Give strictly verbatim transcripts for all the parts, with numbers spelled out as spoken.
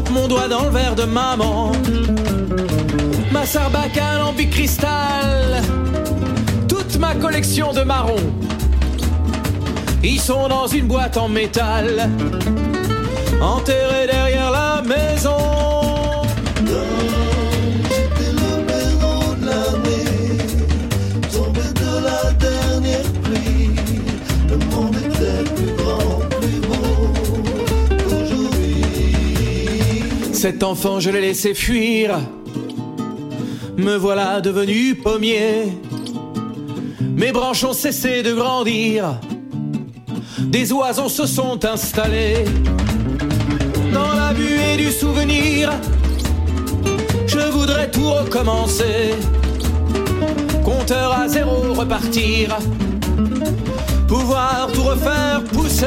trempe mon doigt dans le verre de maman. Ma sarbacane en bicristal, toute ma collection de marrons, ils sont dans une boîte en métal, enterrés derrière la maison. J'étais le héros de l'année, tombé de la dernière pluie. Le monde était plus grand, plus beau qu'aujourd'hui. Cet enfant je l'ai laissé fuir, me voilà devenu pommier. Mes branches ont cessé de grandir, des oiseaux se sont installés. Dans la buée du souvenir, je voudrais tout recommencer. Compteur à zéro repartir, pouvoir tout refaire pousser.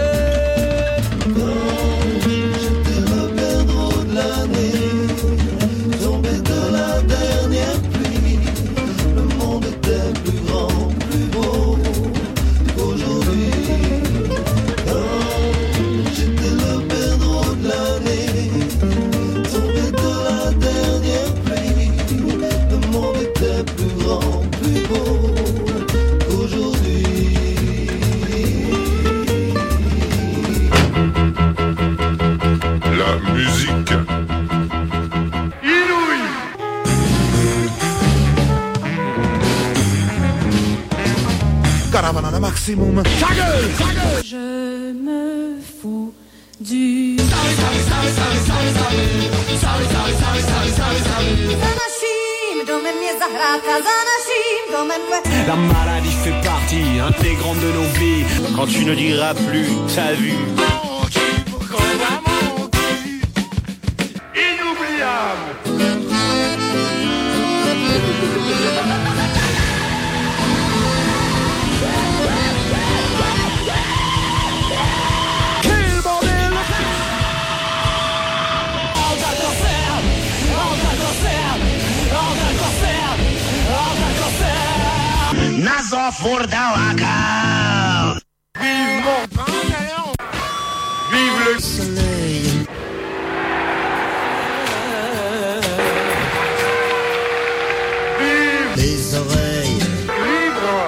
J'étais le perdreau de l'année, tombé de la dernière pluie. Le monde était plus grand, plus beau qu'aujourd'hui. J'étais le perdreau de l'année, tombé de la dernière pluie. Le monde était plus grand, plus beau qu'aujourd'hui. La musique inouïe. Caravana maximum. Ta gueule, ta gueule. Je me fous du La maladie fait partie intégrante de nos vies. Quand tu ne diras plus ta vue. Inoubliable. Nazo Furdawaka. Vive mon pain, vive le soleil. Vive Les oreilles. libre.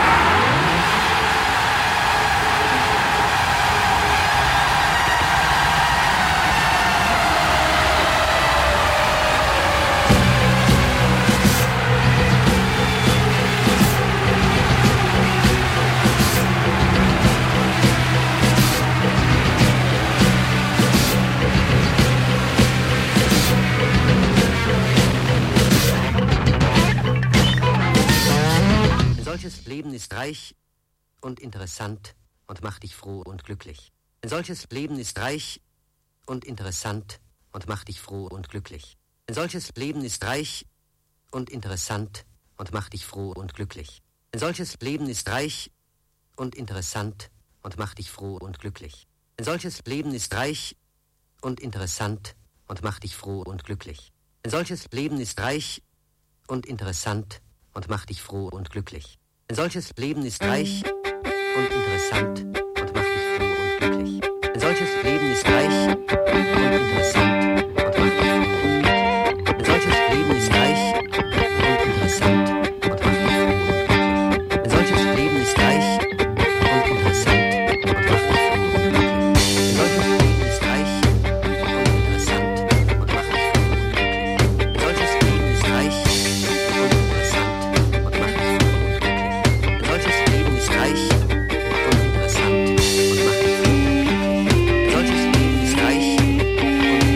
Ein solches Leben ist reich und interessant und macht dich froh und glücklich. Ein solches Leben ist reich und interessant und macht dich froh und glücklich. Ein solches Leben ist reich und interessant und macht dich froh und glücklich. Ein solches Leben ist reich und interessant und macht dich froh und glücklich. Ein solches Leben ist reich und interessant und macht dich froh und glücklich. Ein solches Leben ist reich und interessant und macht dich froh und glücklich. Ein solches Leben ist reich und interessant und macht dich froh und glücklich. Ein solches Leben ist reich und interessant und macht dich froh und glücklich. Ein solches Leben ist reich und interessant und macht dich froh und glücklich. Ein solches Leben ist reich und interessant und macht dich froh und glücklich. Ein solches Leben ist reich und interessant und macht dich froh und glücklich. Ein solches Leben ist reich und interessant und macht dich froh und glücklich. Ein solches Leben ist reich und interessant und macht dich froh und glücklich. Ein solches Leben ist reich und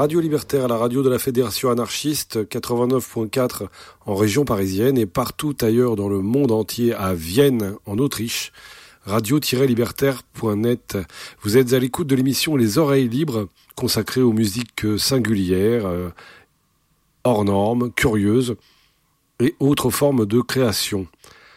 Radio Libertaire, la radio de la Fédération anarchiste, quatre-vingt-neuf point quatre en région parisienne et partout ailleurs dans le monde entier, à Vienne, en Autriche, radio tiret libertaire point net. Vous êtes à l'écoute de l'émission Les Oreilles Libres, consacrée aux musiques singulières, euh, hors normes, curieuses et autres formes de création.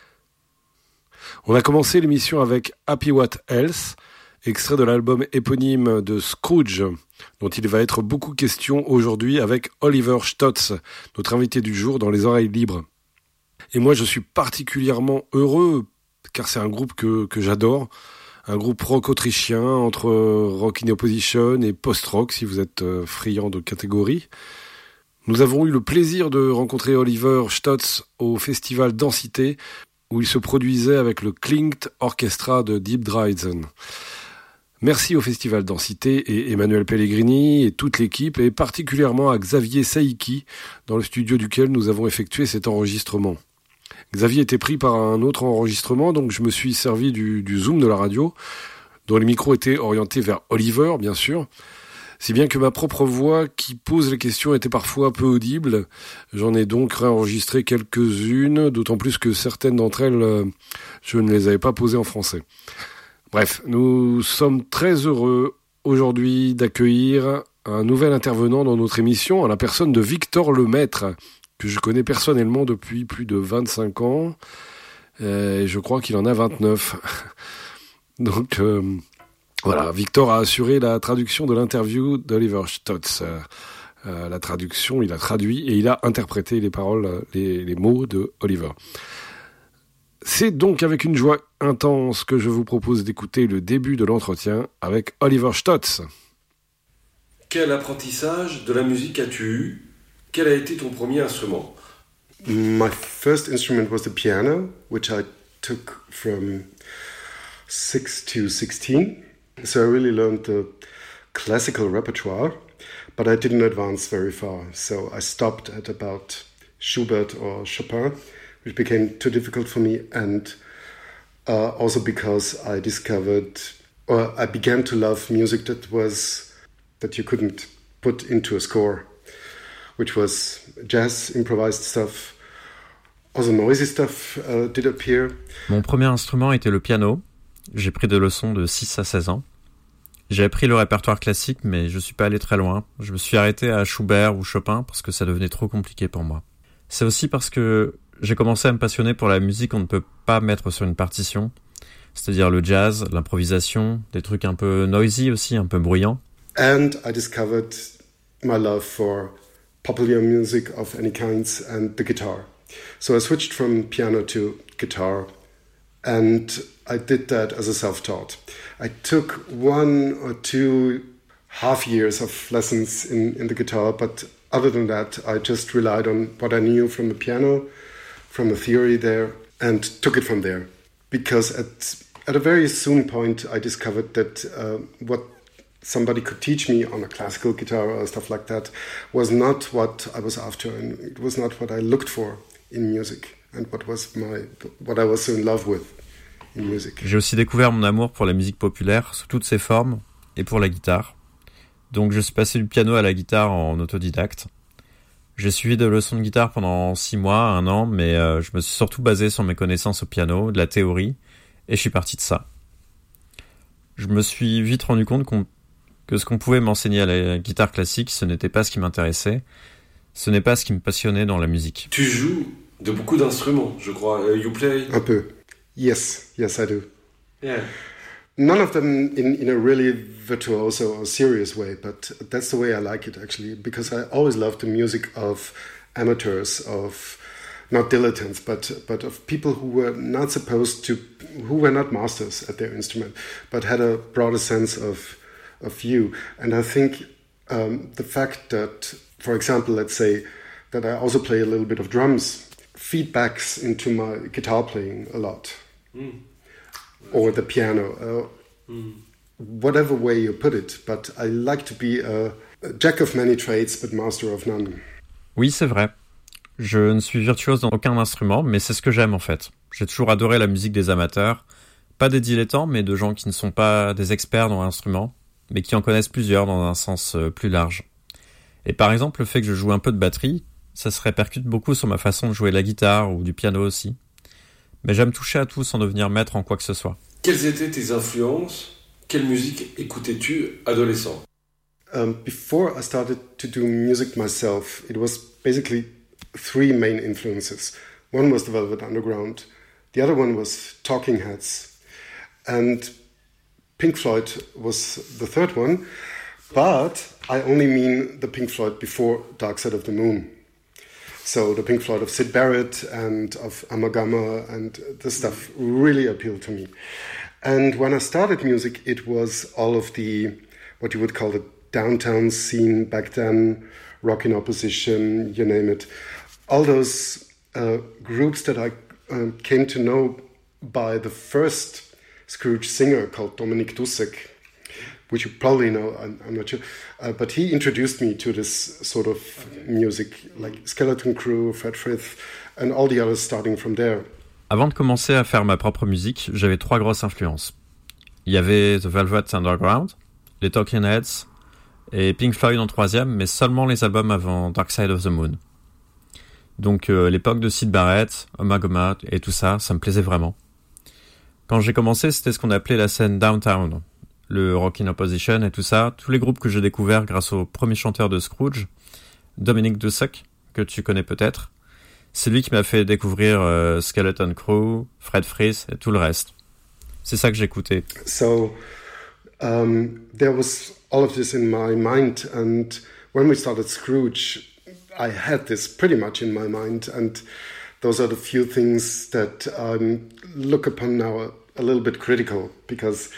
On a commencé l'émission avec Happy What Else, extrait de l'album éponyme de Scrooge, dont il va être beaucoup question aujourd'hui avec Oliver Stotz, notre invité du jour dans Les Oreilles Libres. Et moi, je suis particulièrement heureux, car c'est un groupe que, que j'adore, un groupe rock autrichien, entre rock in opposition et post-rock, si vous êtes friand de catégorie. Nous avons eu le plaisir de rencontrer Oliver Stotz au festival Densité, où il se produisait avec le Klingt Orchestra de Deep Dryden. Merci au Festival Densité et Emmanuel Pellegrini et toute l'équipe, et particulièrement à Xavier Saïki, dans le studio duquel nous avons effectué cet enregistrement. Xavier était pris par un autre enregistrement, donc je me suis servi du, du Zoom de la radio, dont les micros étaient orientés vers Oliver, bien sûr, si bien que ma propre voix qui pose les questions était parfois peu audible. J'en ai donc réenregistré quelques-unes, d'autant plus que certaines d'entre elles, je ne les avais pas posées en français. Bref, nous sommes très heureux aujourd'hui d'accueillir un nouvel intervenant dans notre émission, en la personne de Victor Lemaître, que je connais personnellement depuis plus de vingt-cinq ans, et je crois qu'il en a vingt-neuf. Donc euh, voilà, Victor a assuré la traduction de l'interview d'Oliver Stotz. Euh, la traduction, il a traduit et il a interprété les paroles, les, les mots de Oliver. C'est donc avec une joie intense que je vous propose d'écouter le début de l'entretien avec Oliver Stotz. Quel apprentissage de la musique as-tu eu ? Quel a été ton premier instrument ? My first instrument was the piano, which I took from six to sixteen. So I really learned the classical repertoire, but I didn't advance very far. So I stopped at about Schubert or Chopin, which became too difficult for me, and uh, also because I discovered, or I began to love music that was, that you couldn't put into a score, which was jazz, improvised stuff. Also noisy stuff uh, did appear. Mon premier instrument était le piano. J'ai pris des leçons de six à seize ans. J'ai appris le répertoire classique, mais je suis pas allé très loin. Je me suis arrêté à Schubert ou Chopin parce que ça devenait trop compliqué pour moi. C'est aussi parce que j'ai commencé à me passionner pour la musique qu'on ne peut pas mettre sur une partition, c'est-à-dire le jazz, l'improvisation, des trucs un peu noisy aussi, un peu bruyants. And I discovered my love for popular music of any kinds and the guitar. So I switched from piano to guitar, and I did that as a self-taught. I took one or two half years of lessons in, in the guitar, but other than that, I just relied on what I knew from the piano, from the theory there, and took it from there. Because at at a very soon point, I discovered that uh, what somebody could teach me on a classical guitar or stuff like that was not what I was after, and it was not what I looked for in music, and what was my what I was so in love with in music. J'ai aussi découvert mon amour pour la musique populaire sous toutes ses formes et pour la guitare. Donc je suis passé du piano à la guitare en autodidacte. J'ai suivi des leçons de guitare pendant six mois, un an, mais euh, je me suis surtout basé sur mes connaissances au piano, de la théorie, et je suis parti de ça. Je me suis vite rendu compte qu'on, que ce qu'on pouvait m'enseigner à la guitare classique, ce n'était pas ce qui m'intéressait, ce n'est pas ce qui me passionnait dans la musique. Tu joues de beaucoup d'instruments, je crois. Uh, you play? Un peu. Yes, yes I do. Yeah. None of them in, in a really virtuoso or serious way, but that's the way I like it actually, because I always loved the music of amateurs, of not dilettantes, but but of people who were not supposed to, who were not masters at their instrument, but had a broader sense of of view. And I think um, the fact that, for example, let's say that I also play a little bit of drums, feedbacks into my guitar playing a lot. Mm. Or the piano, uh, mm. whatever way you put it. But I like to be a, a jack of many trades, but master of none. Oui, c'est vrai. Je ne suis virtuose dans aucun instrument, mais c'est ce que j'aime en fait. J'ai toujours adoré la musique des amateurs, pas des dilettants, mais de gens qui ne sont pas des experts dans l'instrument, mais qui en connaissent plusieurs dans un sens plus large. Et par exemple, le fait que je joue un peu de batterie, ça se répercute beaucoup sur ma façon de jouer de la guitare ou du piano aussi. Mais j'aime toucher à tout sans devenir maître en quoi que ce soit. Quelles étaient tes influences? Quelle musique écoutais-tu adolescent? Um, before I started to do music myself, it was basically three main influences. One was the Velvet Underground, the other one was Talking Heads, and Pink Floyd was the third one, but I only mean the Pink Floyd before Dark Side of the Moon. So the Pink Floyd of Syd Barrett and of Amagama and this stuff really appealed to me. And when I started music, it was all of the, what you would call the downtown scene back then, Rock in Opposition, you name it. All those uh, groups that I uh, came to know by the first Scrooge singer called Dominic Dussek, which you probably know, I'm, I'm not sure, uh, but he introduced me to this sort of music, like Skeleton Crew, Fred Frith, and all the others starting from there. Avant de commencer à faire ma propre musique, j'avais trois grosses influences. Il y avait The Velvet Underground, les Talking Heads, et Pink Floyd en troisième, mais seulement les albums avant Dark Side of the Moon. Donc euh, l'époque de Syd Barrett, Amagama et tout ça, ça me plaisait vraiment. Quand j'ai commencé, c'était ce qu'on appelait la scène downtown, le Rock in Opposition et tout ça, tous les groupes que j'ai découverts grâce au premier chanteur de Scrooge, Dominic Dussek, que tu connais peut-être. C'est lui qui m'a fait découvrir euh, Skeleton Crew, Fred Frith et tout le reste. C'est ça que j'écoutais. So, um, there was all of this in my mind, and when we started Scrooge, I had this pretty much in my mind, and those are the few things that I um, look upon now a, a little bit critical, because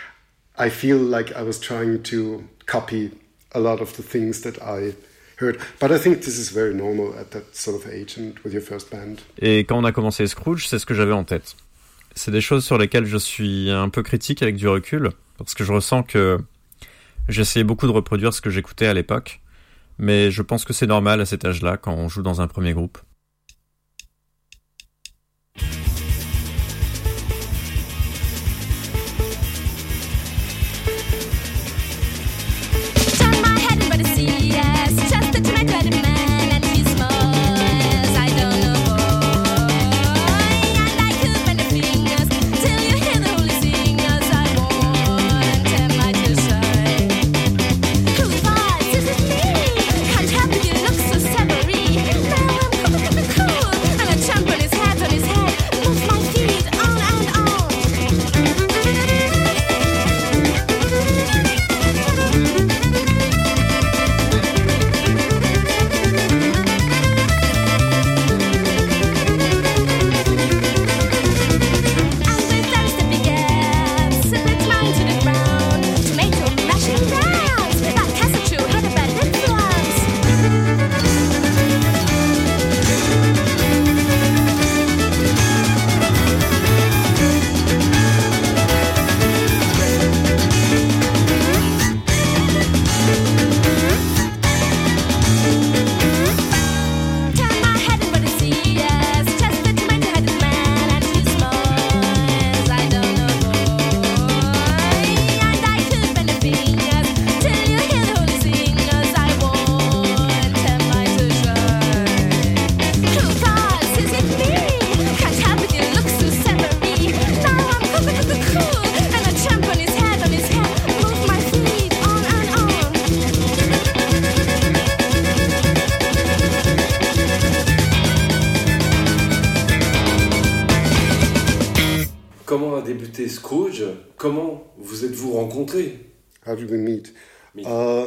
I feel like I was trying to copy a lot of the things that I heard. But I think this is very normal at that sort of age and with your first band. Et quand on a commencé Scrooge, c'est ce que j'avais en tête. C'est des choses sur lesquelles je suis un peu critique avec du recul, parce que je ressens que j'essayais beaucoup de reproduire ce que j'écoutais à l'époque, mais je pense que c'est normal à cet âge-là quand on joue dans un premier groupe. Comment a débuté Scrooge? Comment vous êtes-vous rencontrés? How did we meet? meet. Uh,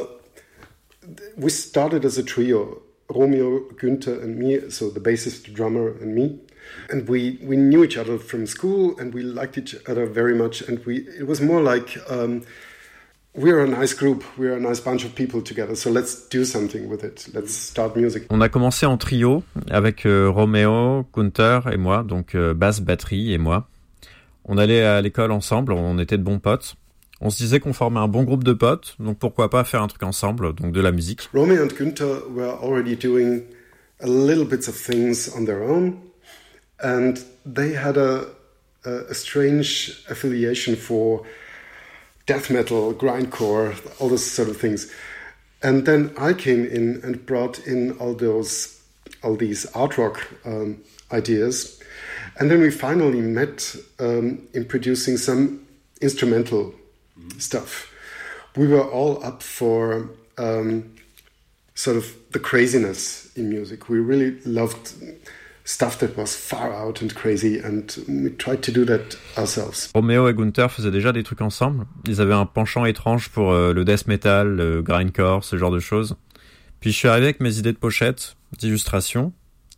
we started as a trio, Romeo, Günther and me, so the bassist, the drummer and me. And we, we knew each other from school and we liked each other very much. And we it was more like, um, we're a nice group, we're a nice bunch of people together, so let's do something with it, let's start music. On a commencé en trio avec euh, Romeo, Günther et moi, donc euh, basse, batterie et moi. On allait à l'école ensemble, on était de bons potes. On se disait qu'on formait un bon groupe de potes, donc pourquoi pas faire un truc ensemble, donc de la musique. Romeo and Günther were already doing a little bits of things on their own, and they had a, a, a strange affiliation for death metal, grindcore, all those sort of things. And then I came in and brought in all those, all these art rock um, ideas. And then we finally met um, in producing some instrumental mm-hmm. stuff. We were all up for um, sort of the craziness in music. We really loved stuff that was far out and crazy, and we tried to do that ourselves. Romeo et Gunther faisaient déjà des trucs ensemble. Ils avaient un penchant étrange pour euh, le death metal, le grindcore, ce genre de choses. Puis je suis arrivé avec mes idées de pochettes, d'illustrations.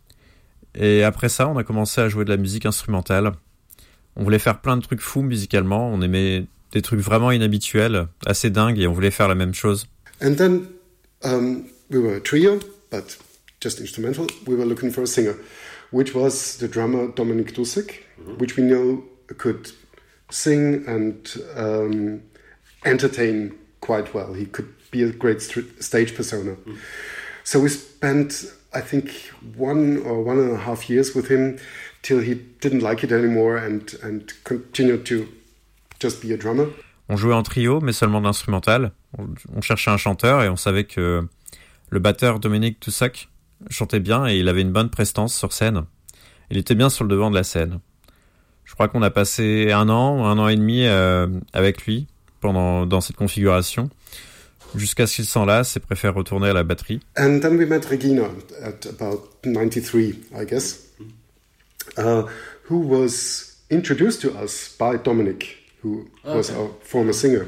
Et après ça, on a commencé à jouer de la musique instrumentale. On voulait faire plein de trucs fous musicalement. On aimait des trucs vraiment inhabituels, assez dingues, et on voulait faire la même chose. And then um, we were a trio, but just instrumental. We were looking for a singer, which was the drummer Dominik Dussek, mm-hmm. which we know could sing and um, entertain quite well. He could be a great st- stage persona. Mm-hmm. So we spent, I think, one or one and a half years with him till he didn't like it anymore and, and continued to just be a drummer. On jouait en trio, mais seulement de l'instrumental. On, on cherchait un chanteur et on savait que le batteur Dominik Dussek chantait bien et il avait une bonne prestance sur scène. Il était bien sur le devant de la scène. Je crois qu'on a passé un an, un an et demi euh, avec lui pendant dans cette configuration, jusqu'à ce qu'il s'en lasse et préfère retourner à la batterie. And then we met Regina at about ninety-three, I guess, uh, who was introduced to us by Dominik, who okay. was our former singer.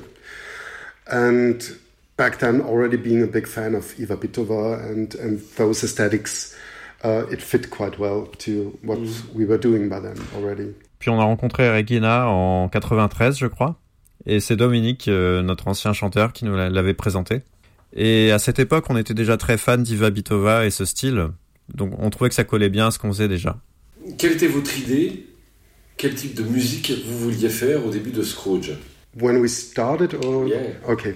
And back then, already being a big fan of Iva Bitova and, and those aesthetics, uh, it fit quite well to what mm. we were doing by then already. Puis on a rencontré Regina en quatre-vingt-treize, je crois. Et c'est Dominique, euh, notre ancien chanteur, qui nous l'avait présenté. Et à cette époque, on était déjà très fans d'Iva Bitova et ce style. Donc on trouvait que ça collait bien à ce qu'on faisait déjà. Quelle était votre idée? Quel type de musique vous vouliez faire au début de Scrooge? When we started, or yeah. Okay,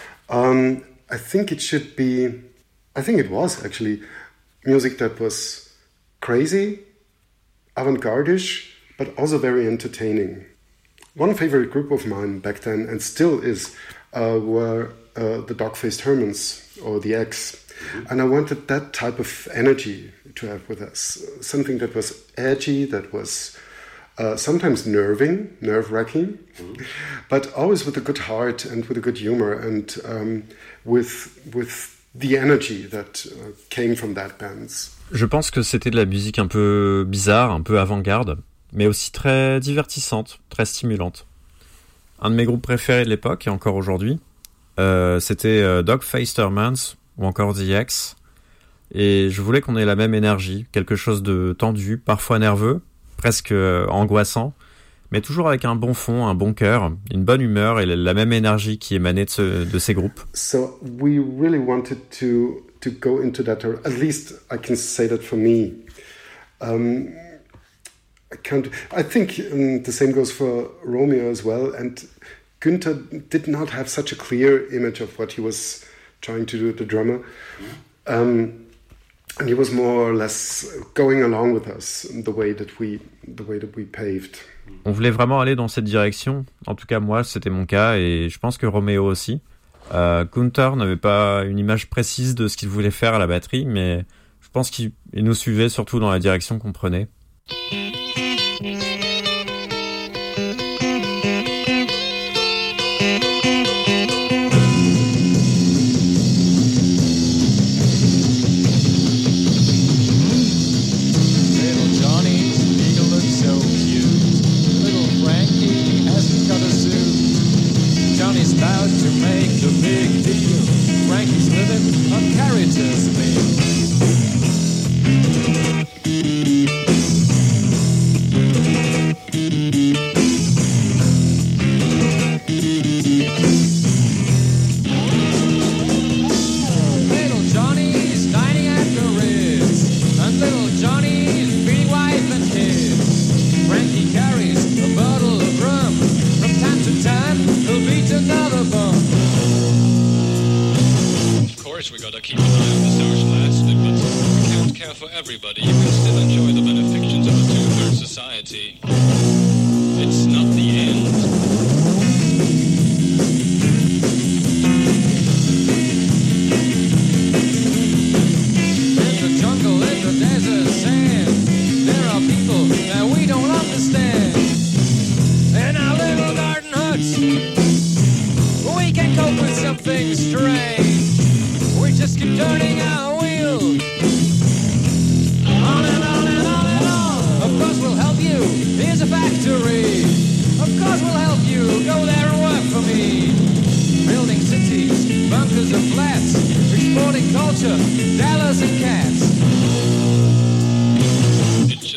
um, I think it should be. I think it was actually music that was crazy, avant-garde-ish, but also very entertaining. One favorite group of mine back then, and still is, uh, were uh, the Dog-Faced Hermans, or the X. Mm-hmm. And I wanted that type of energy to have with us. Something that was edgy, that was uh, sometimes nerving, nerve-wracking, mm-hmm. but always with a good heart and with a good humor and um, with, with the energy that uh, came from that band. Je pense que c'était de la musique un peu bizarre, un peu avant-garde, mais aussi très divertissante, très stimulante. Un de mes groupes préférés de l'époque, et encore aujourd'hui, euh, c'était euh, Dog-Faced Hermans, ou encore The X, et je voulais qu'on ait la même énergie, quelque chose de tendu, parfois nerveux, presque euh, angoissant, mais toujours avec un bon fond, un bon cœur, une bonne humeur et la même énergie qui émanait de, ce, de ces groupes. So we really wanted to, to go into that, or at least I can say that for me. Um, I can't. I think um, the same goes for Romeo as well. And Günther did not have such a clear image of what he was trying to do, the drummer. Um, and he was more or less going along with us in the way that we, the way that we paved. On voulait vraiment aller dans cette direction. En tout cas, moi, c'était mon cas, et je pense que Romeo aussi. Euh, Günther n'avait pas une image précise de ce qu'il voulait faire à la batterie, mais je pense qu'il nous suivait surtout dans la direction qu'on prenait.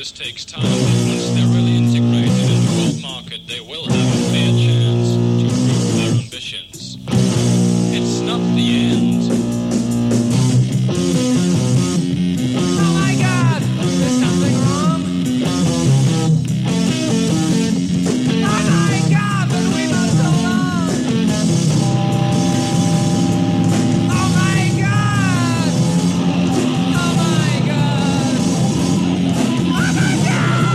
just takes time, but once they're really integrated in the world market, they will have a fair chance to prove their ambitions. It's not the end. Oh my God, there's something wrong. Oh my God, but we must go on. Oh my God. Oh my God. Oh my God.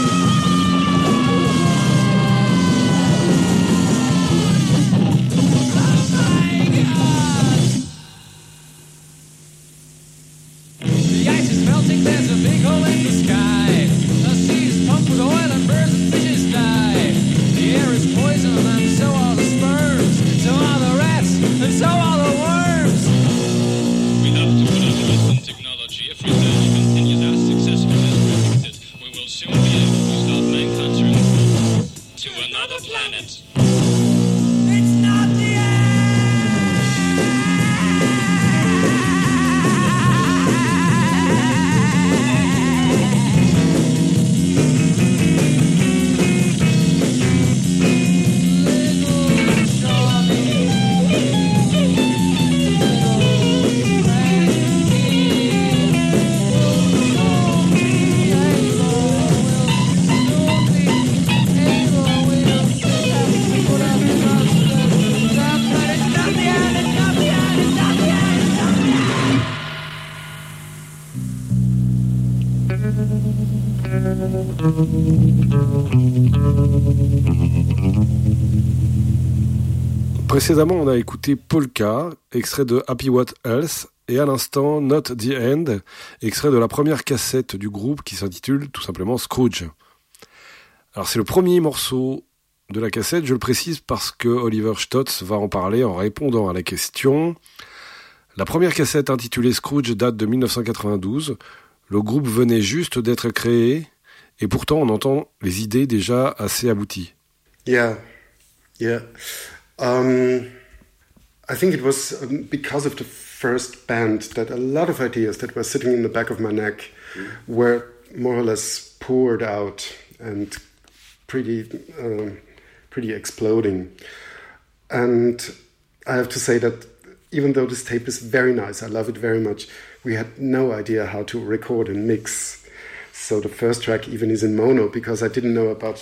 The ice is melting, there's a big hole in the sky. The sea is pumped with oil and birds and fishes die. The air is poison and so are the sperms. So are the rats and so are the worms. We have to put our trust in technology. If research continues as successful as predicted, we will soon be able to start manufacturing to another planet. It's not the Précédemment, on a écouté Polka, extrait de Happy What Else, et à l'instant Not the End, extrait de la première cassette du groupe qui s'intitule tout simplement Scrooge. Alors c'est le premier morceau de la cassette, je le précise parce que Oliver Stotz va en parler en répondant à la question. La première cassette intitulée Scrooge date de dix-neuf cent quatre-vingt-douze, le groupe venait juste d'être créé, et pourtant on entend les idées déjà assez abouties. Yeah, yeah. Um, I think it was because of the first band that a lot of ideas that were sitting in the back of my neck mm. were more or less poured out and pretty, uh, pretty exploding. And I have to say that even though this tape is very nice, I love it very much, we had no idea how to record and mix. So the first track even is in mono because I didn't know about,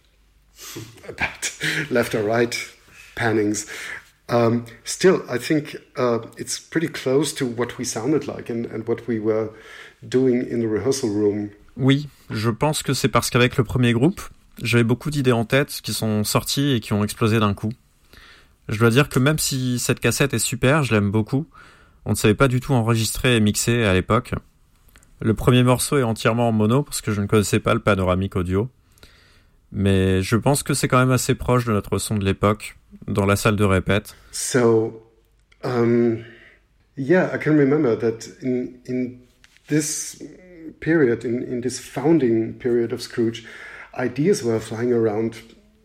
about left or right pannings. Um, still, I think uh, it's pretty close to what we sounded like and, and what we were doing in the rehearsal room. Oui, je pense que c'est parce qu'avec le premier groupe, j'avais beaucoup d'idées en tête qui sont sorties et qui ont explosé d'un coup. Je dois dire que même si cette cassette est super, je l'aime beaucoup, on ne savait pas du tout enregistrer et mixer à l'époque. Le premier morceau est entièrement en mono parce que je ne connaissais pas le panoramique audio. Mais je pense que c'est quand même assez proche de notre son de l'époque, dans la salle de répète. So, um, yeah, I can remember that in in this period, in, in this founding period of Scrooge, ideas were flying around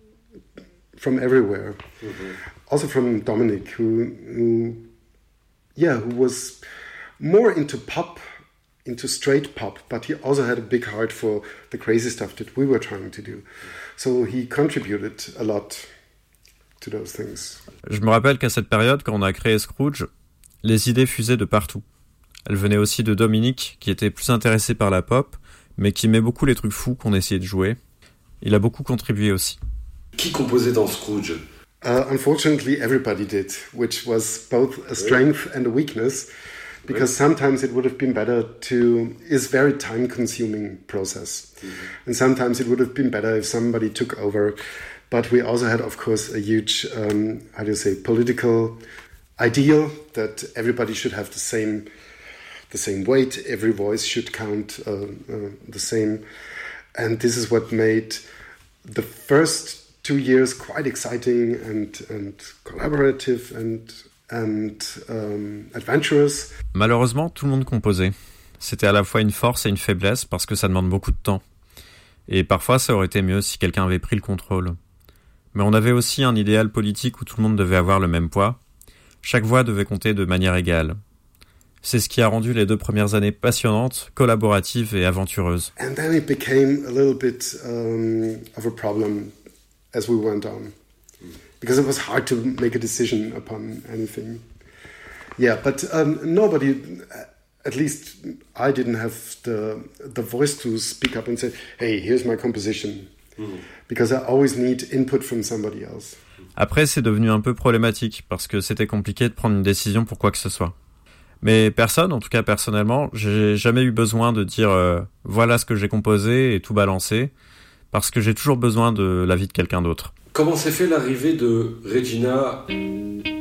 from everywhere. Mm-hmm. Also from Dominic, who, who, yeah, who was more into pop, into straight pop, but he also had a big heart for the crazy stuff that we were trying to do. So he contributed a lot to those things. Je me rappelle qu'à cette période, quand on a créé Scrooge, les idées fusaient de partout. Elles venaient aussi de Dominique, qui était plus intéressé par la pop, mais qui aimait beaucoup les trucs fous qu'on essayait de jouer. Il a beaucoup contribué aussi. Qui composait dans Scrooge? Uh, unfortunately, everybody did, which was both a strength and a weakness. Because sometimes it would have been better to, is very time-consuming process. Mm-hmm. And sometimes it would have been better if somebody took over. But we also had, of course, a huge, um, how do you say, political ideal that everybody should have the same, the same weight. Every voice should count uh, uh, the same. And this is what made the first two years quite exciting and, and collaborative and and um, adventurous. Malheureusement, tout le monde composait. C'était à la fois une force et une faiblesse parce que ça demande beaucoup de temps. Et parfois, ça aurait été mieux si quelqu'un avait pris le contrôle. Mais on avait aussi un idéal politique où tout le monde devait avoir le même poids. Chaque voix devait compter de manière égale. C'est ce qui a rendu les deux premières années passionnantes, collaboratives et aventureuses. And then it became a little bit um, of a problem as we went on, because it was hard to make a decision upon anything. Yeah, but um, nobody, at least I didn't have the the voice to speak up and say, hey, here's my composition. Mm. Because I always need input from somebody else. Après, c'est devenu un peu problématique parce que c'était compliqué de prendre une décision pour quoi que ce soit. Mais personne, en tout cas personnellement, j'ai jamais eu besoin de dire euh, voilà ce que j'ai composé et tout balancer, parce que j'ai toujours besoin de l'avis de quelqu'un d'autre. Comment s'est fait l'arrivée de Regina Ausewoga ?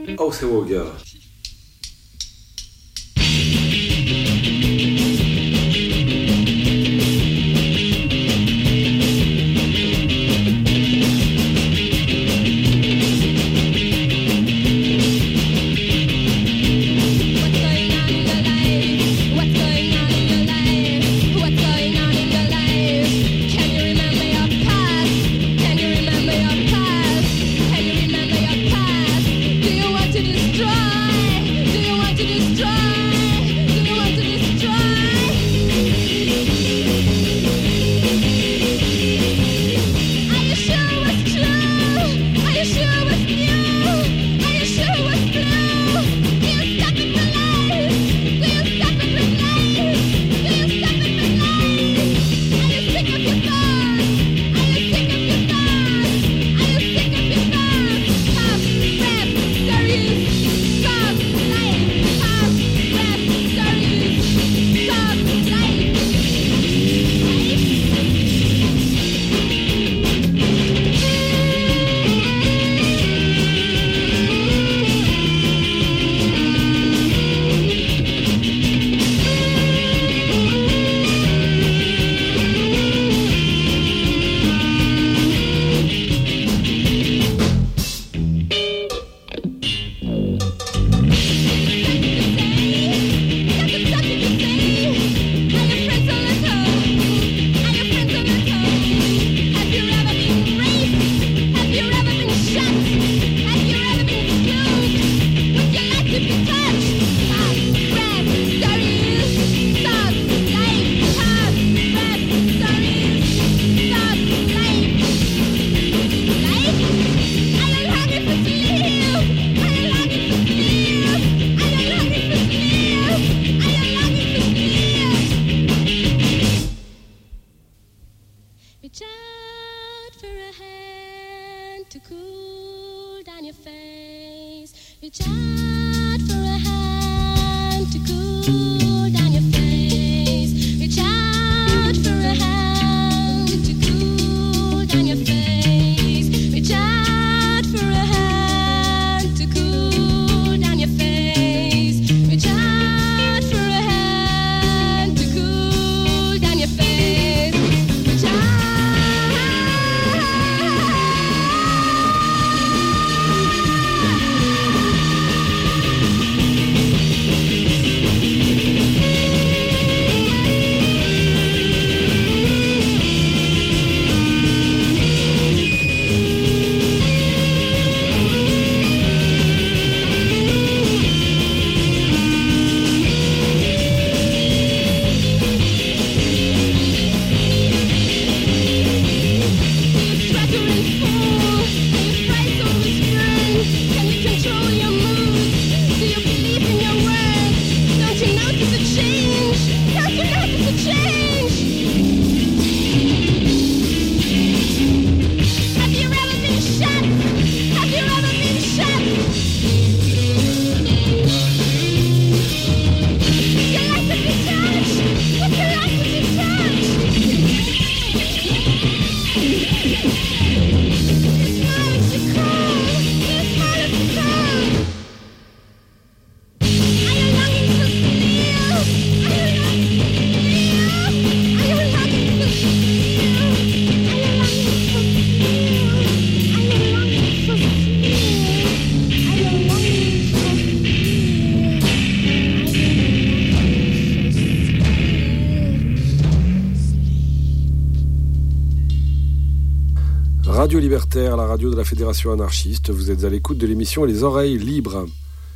Radio Libertaire, la radio de la Fédération anarchiste. Vous êtes à l'écoute de l'émission Les Oreilles Libres.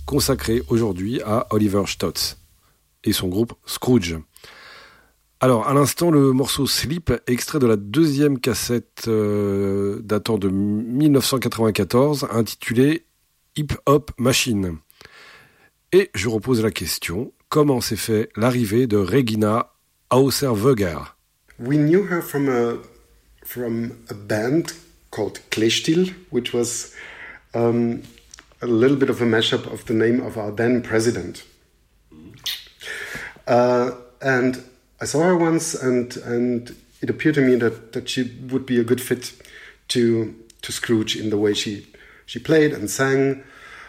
consacré aujourd'hui à Oliver Stotz et son groupe Scrooge. Alors, à l'instant, le morceau Sleep, extrait de la deuxième cassette euh, datant de dix-neuf cent quatre-vingt-quatorze, intitulée Hip Hop Machine. Et je repose la question, comment s'est fait l'arrivée de Regina Hauser-Wöger? We knew her from a, from a band called Kleshtil, which was um, a little bit of a mashup of the name of our then president. Uh, and I saw her once, and and it appeared to me that, that she would be a good fit to to Scrooge in the way she she played and sang.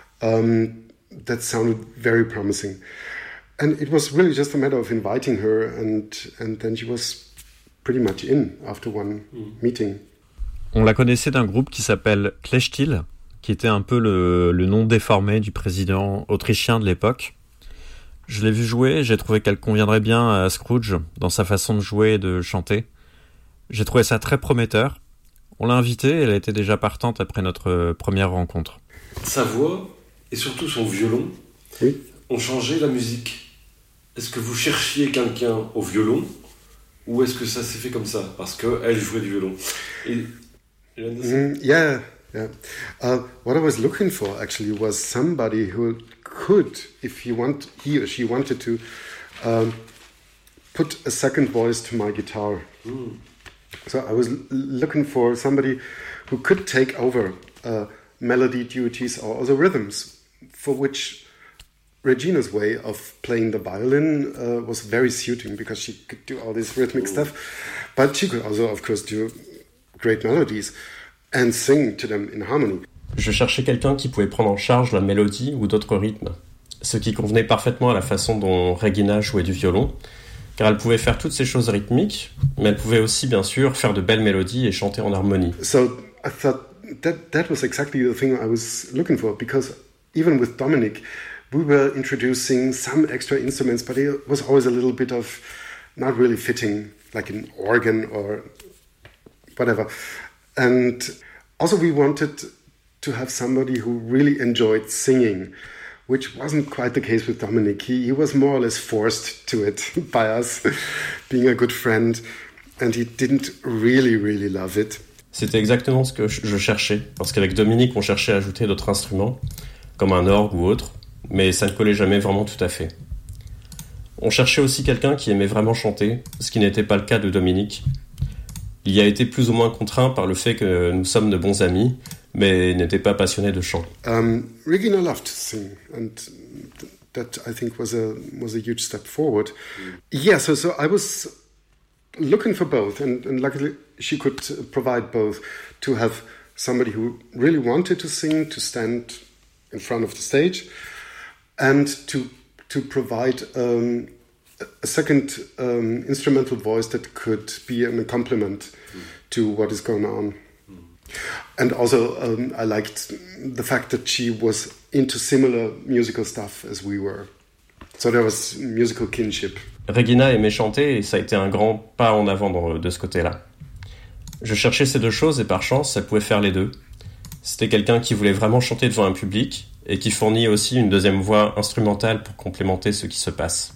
Um, that sounded very promising, and it was really just a matter of inviting her, and and then she was pretty much in after one mm. meeting. On la connaissait d'un groupe qui s'appelle Kleshtil, qui était un peu le, le nom déformé du président autrichien de l'époque. Je l'ai vue jouer et j'ai trouvé qu'elle conviendrait bien à Scrooge dans sa façon de jouer et de chanter. J'ai trouvé ça très prometteur. On l'a invitée et elle était déjà partante après notre première rencontre. Sa voix et surtout son violon oui. ont changé la musique. Est-ce que vous cherchiez quelqu'un au violon ou est-ce que ça s'est fait comme ça parce qu'elle jouait du violon? Et... Mm, yeah, yeah. Uh, what I was looking for actually was somebody who could, if he want, he or she wanted to, um, put a second voice to my guitar. Mm. So I was l- looking for somebody who could take over uh, melody duties or also rhythms, for which Regina's way of playing the violin uh, was very suiting because she could do all this rhythmic mm. stuff, but she could also, of course, do great melodies and sing to them in harmony. Je cherchais quelqu'un qui pouvait prendre en charge la mélodie ou d'autres rythmes, ce qui convenait parfaitement à la façon dont Regina jouait du violon, car elle pouvait faire toutes ces choses rythmiques, mais elle pouvait aussi bien sûr faire de belles mélodies et chanter en harmonie. So I thought that that was exactly the thing I was looking for, because even with Dominic, we were introducing some extra instruments, but it was always a little bit of not really fitting, like an organ or whatever. And also we wanted to have somebody who really enjoyed singing, which wasn't quite the case with Dominic. He, he was more or less forced to it by us, being a good friend, and he didn't really, really love it. C'était exactement ce que je cherchais, parce qu'avec Dominique, on cherchait à ajouter d'autres instruments, comme un orgue ou autre, mais ça ne collait jamais vraiment tout à fait. On cherchait aussi quelqu'un qui aimait vraiment chanter, ce qui n'était pas le cas de Dominique. Il y a été plus ou moins contraint par le fait que nous sommes de bons amis, mais n'était pas passionné de chant. Um, Regina loved to sing, and th- that I think was a was a huge step forward. Mm. Yeah, so so I was looking for both, and, and luckily she could provide both. To have somebody who really wanted to sing, to stand in front of the stage, and to to provide um, a second um, instrumental voice that could be an accompaniment mm. to what is going on. And also, um, I liked the fact that she was into similar musical stuff as we were. So there was musical kinship. Regina aimait chanter et ça a été un grand pas en avant dans, de ce côté-là. Je cherchais ces deux choses et par chance, elle pouvait faire les deux. C'était quelqu'un qui voulait vraiment chanter devant un public et qui fournit aussi une deuxième voix instrumentale pour complémenter ce qui se passe.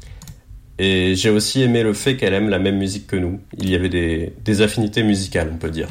Et j'ai aussi aimé le fait qu'elle aime la même musique que nous. Il y avait des, des affinités musicales, on peut dire.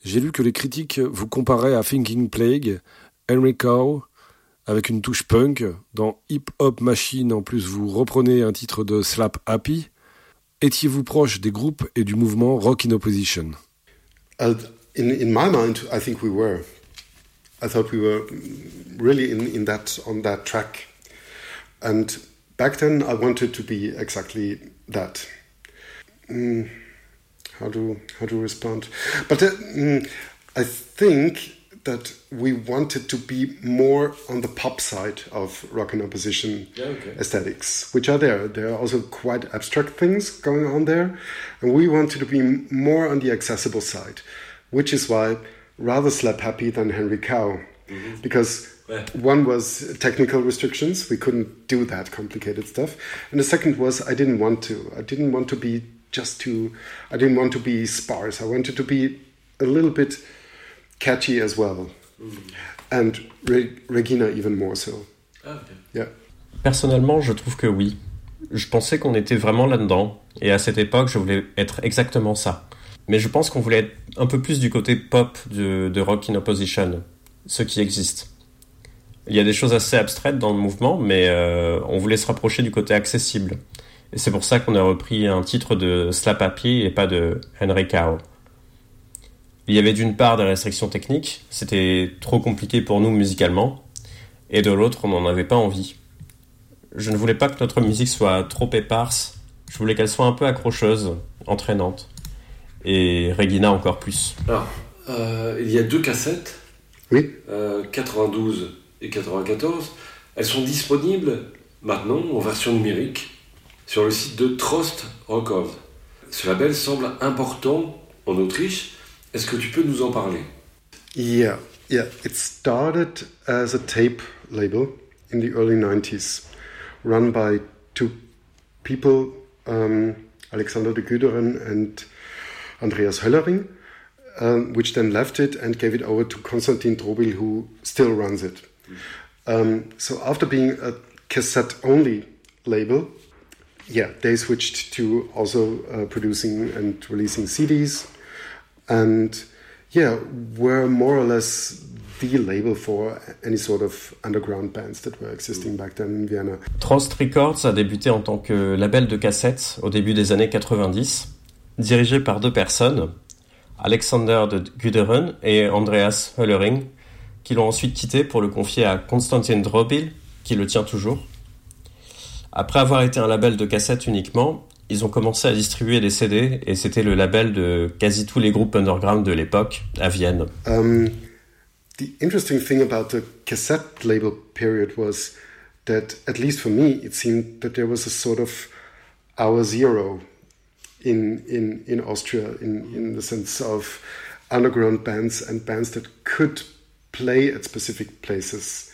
J'ai lu que les critiques vous comparaient à Thinking Plague, Henry Cow, avec une touche punk. Dans Hip Hop Machine, en plus, vous reprenez un titre de Slap Happy. Étiez-vous proche des groupes et du mouvement Rock in Opposition? Uh, in, in my mind, I think we were. I thought we were really in, in that, on that track. And back then, I wanted to be exactly that. Mm, how to how to respond? But uh, mm, I think that we wanted to be more on the pop side of Rock in Opposition yeah, okay. aesthetics, which are there. There are also quite abstract things going on there. And we wanted to be more on the accessible side, which is why rather Slap Happy than Henry Cow. Mm-hmm. Because yeah. one was technical restrictions. We couldn't do that complicated stuff. And the second was I didn't want to. I didn't want to be just too... I didn't want to be sparse. I wanted to be a little bit catchy as well. Mm. And Re- Regina even more so. Ah, okay. Yeah. Personnellement, je trouve que oui. Je pensais qu'on était vraiment là-dedans. Et à cette époque, je voulais être exactement ça. Mais je pense qu'on voulait être un peu plus du côté pop de, de Rock in Opposition, ce qui existe. Il y a des choses assez abstraites dans le mouvement, mais euh, on voulait se rapprocher du côté accessible. Et c'est pour ça qu'on a repris un titre de Slap Happy et pas de Henry Cow. Il y avait d'une part des restrictions techniques, c'était trop compliqué pour nous musicalement, et de l'autre, on n'en avait pas envie. Je ne voulais pas que notre musique soit trop éparse, je voulais qu'elle soit un peu accrocheuse, entraînante. Et Regina encore plus. Alors, euh, il y a deux cassettes, oui. euh, quatre-vingt-douze et quatre-vingt-quatorze. Elles sont disponibles maintenant en version numérique sur le site de Trost Records. Ce label semble important en Autriche. Est-ce que tu peux nous en parler? Yeah, yeah. It started as a tape label in the early nineties, run by two people, um, Alexander de Güderen and Andreas Höllering, um, which then left it and gave it over to Konstantin Drobil, who still runs it. Um, so after being a cassette-only label, yeah, they switched to also uh, producing and releasing C Ds, and yeah, were more or less the label for any sort of underground bands that were existing back then in Vienna. Trost Records a débuté en tant que label de cassettes au début des années quatre-vingt-dix, dirigé par deux personnes, Alexander de Güderen et Andreas Höllering, qui l'ont ensuite quitté pour le confier à Konstantin Drobil, qui le tient toujours. Après avoir été un label de cassettes uniquement, ils ont commencé à distribuer des C D et c'était le label de quasi tous les groupes underground de l'époque à Vienne. Um, the interesting thing about the cassette label period was that, at least for me, it seemed that there was a sort of hour zero in in in Austria in in the sense of underground bands and bands that could play at specific places.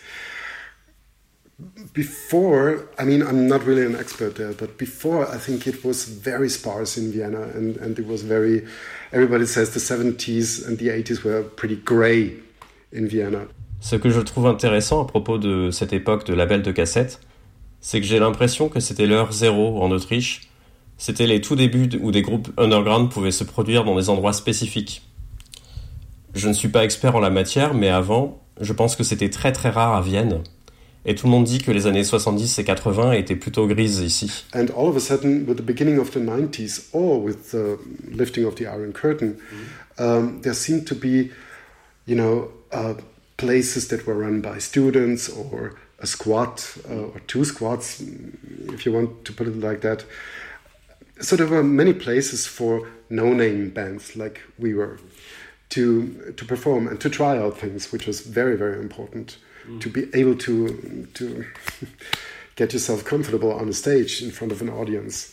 Before, I mean, I'm not really an expert there, but before, I think it was very sparse in Vienna, and, and it was very, everybody says the seventies and the eighties were pretty grey in Vienna. Ce que je trouve intéressant à propos de cette époque de label de cassettes, c'est que j'ai l'impression que c'était l'heure zéro en Autriche. C'était les tout débuts où des groupes underground pouvaient se produire dans des endroits spécifiques. Je ne suis pas expert en la matière, mais avant, je pense que c'était très très rare à Vienne. Et tout le monde dit que les années soixante-dix et quatre-vingts étaient plutôt grises ici. And all of a sudden, with the beginning of the nineties, or with the lifting of the Iron Curtain, mm-hmm. um, there seemed to be, you know, uh, places that were run by students or a squad uh, or two squads, if you want to put it like that. So there were many places for no-name bands like we were to to perform and to try out things, which was very, very important. To be able to to get yourself comfortable on a stage in front of an audience.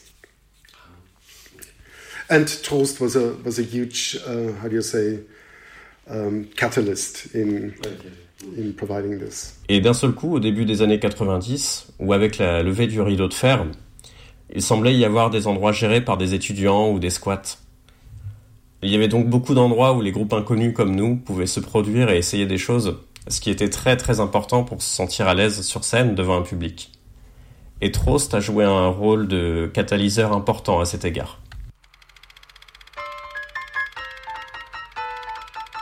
And Trost was a was a huge uh, how do you say um, catalyst in in providing this. Et d'un seul coup, au début des années quatre-vingt-dix, ou avec la levée du rideau de fer, il semblait y avoir des endroits gérés par des étudiants ou des squats. Il y avait donc beaucoup d'endroits où les groupes inconnus comme nous pouvaient se produire et essayer des choses, ce qui était très très important pour se sentir à l'aise sur scène devant un public. Et Trost a joué un rôle de catalyseur important à cet égard.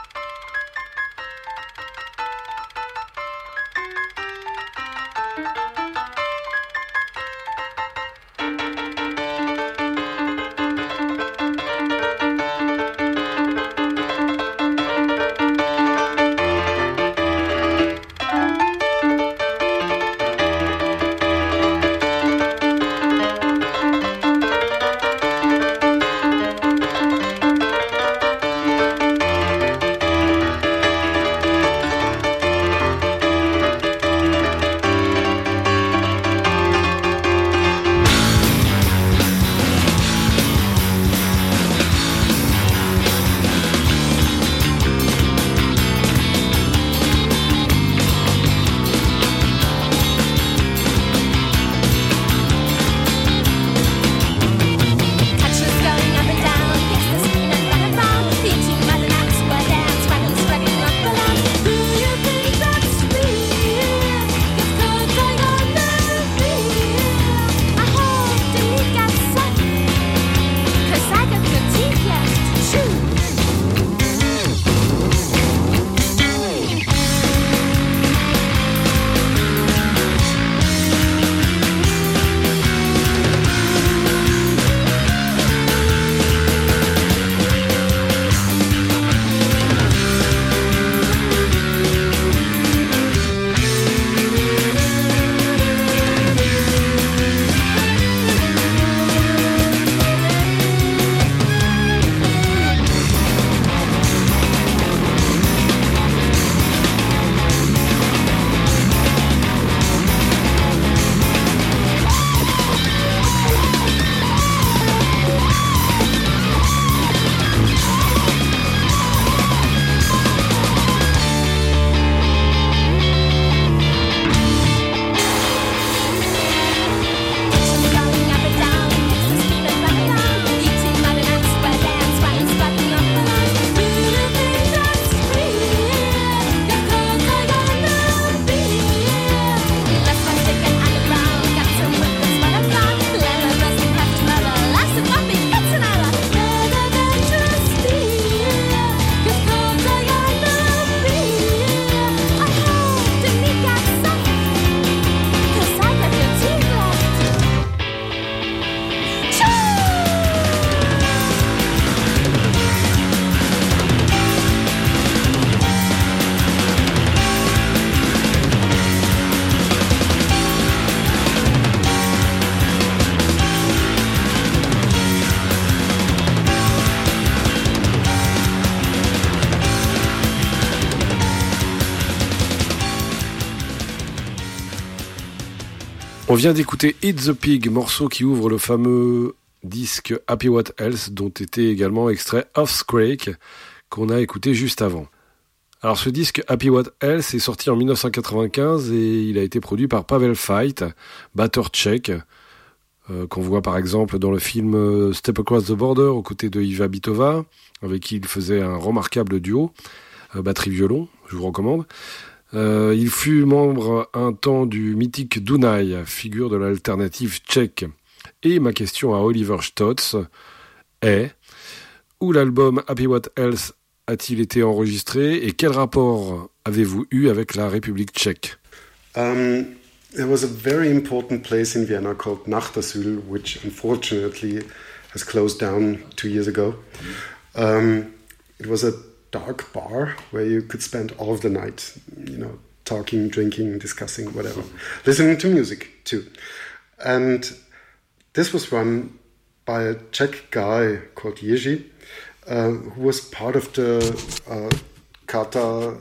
On vient d'écouter Eat the Pig, morceau qui ouvre le fameux disque Happy What Else, dont était également extrait Earthquake, qu'on a écouté juste avant. Alors ce disque Happy What Else est sorti en dix-neuf cent quatre-vingt-quinze et il a été produit par Pavel Fait, batteur tchèque, euh, qu'on voit par exemple dans le film Step Across the Border aux côtés de Iva Bitova, avec qui il faisait un remarquable duo, euh, batterie-violon, je vous recommande. Euh, il fut membre un temps du mythique Dunaj, figure de l'alternative tchèque. Et ma question à Oliver Stotz est: où l'album Happy What Else a-t-il été enregistré et quel rapport avez-vous eu avec la République tchèque? Um, there was a very important place in Vienna called Nachtasyl, which unfortunately has closed down two years ago. Um, it was a dark bar where you could spend all of the night, you know, talking, drinking, discussing, whatever. Listening to music, too. And this was run by a Czech guy called Jiří, uh, who was part of the uh, Charta,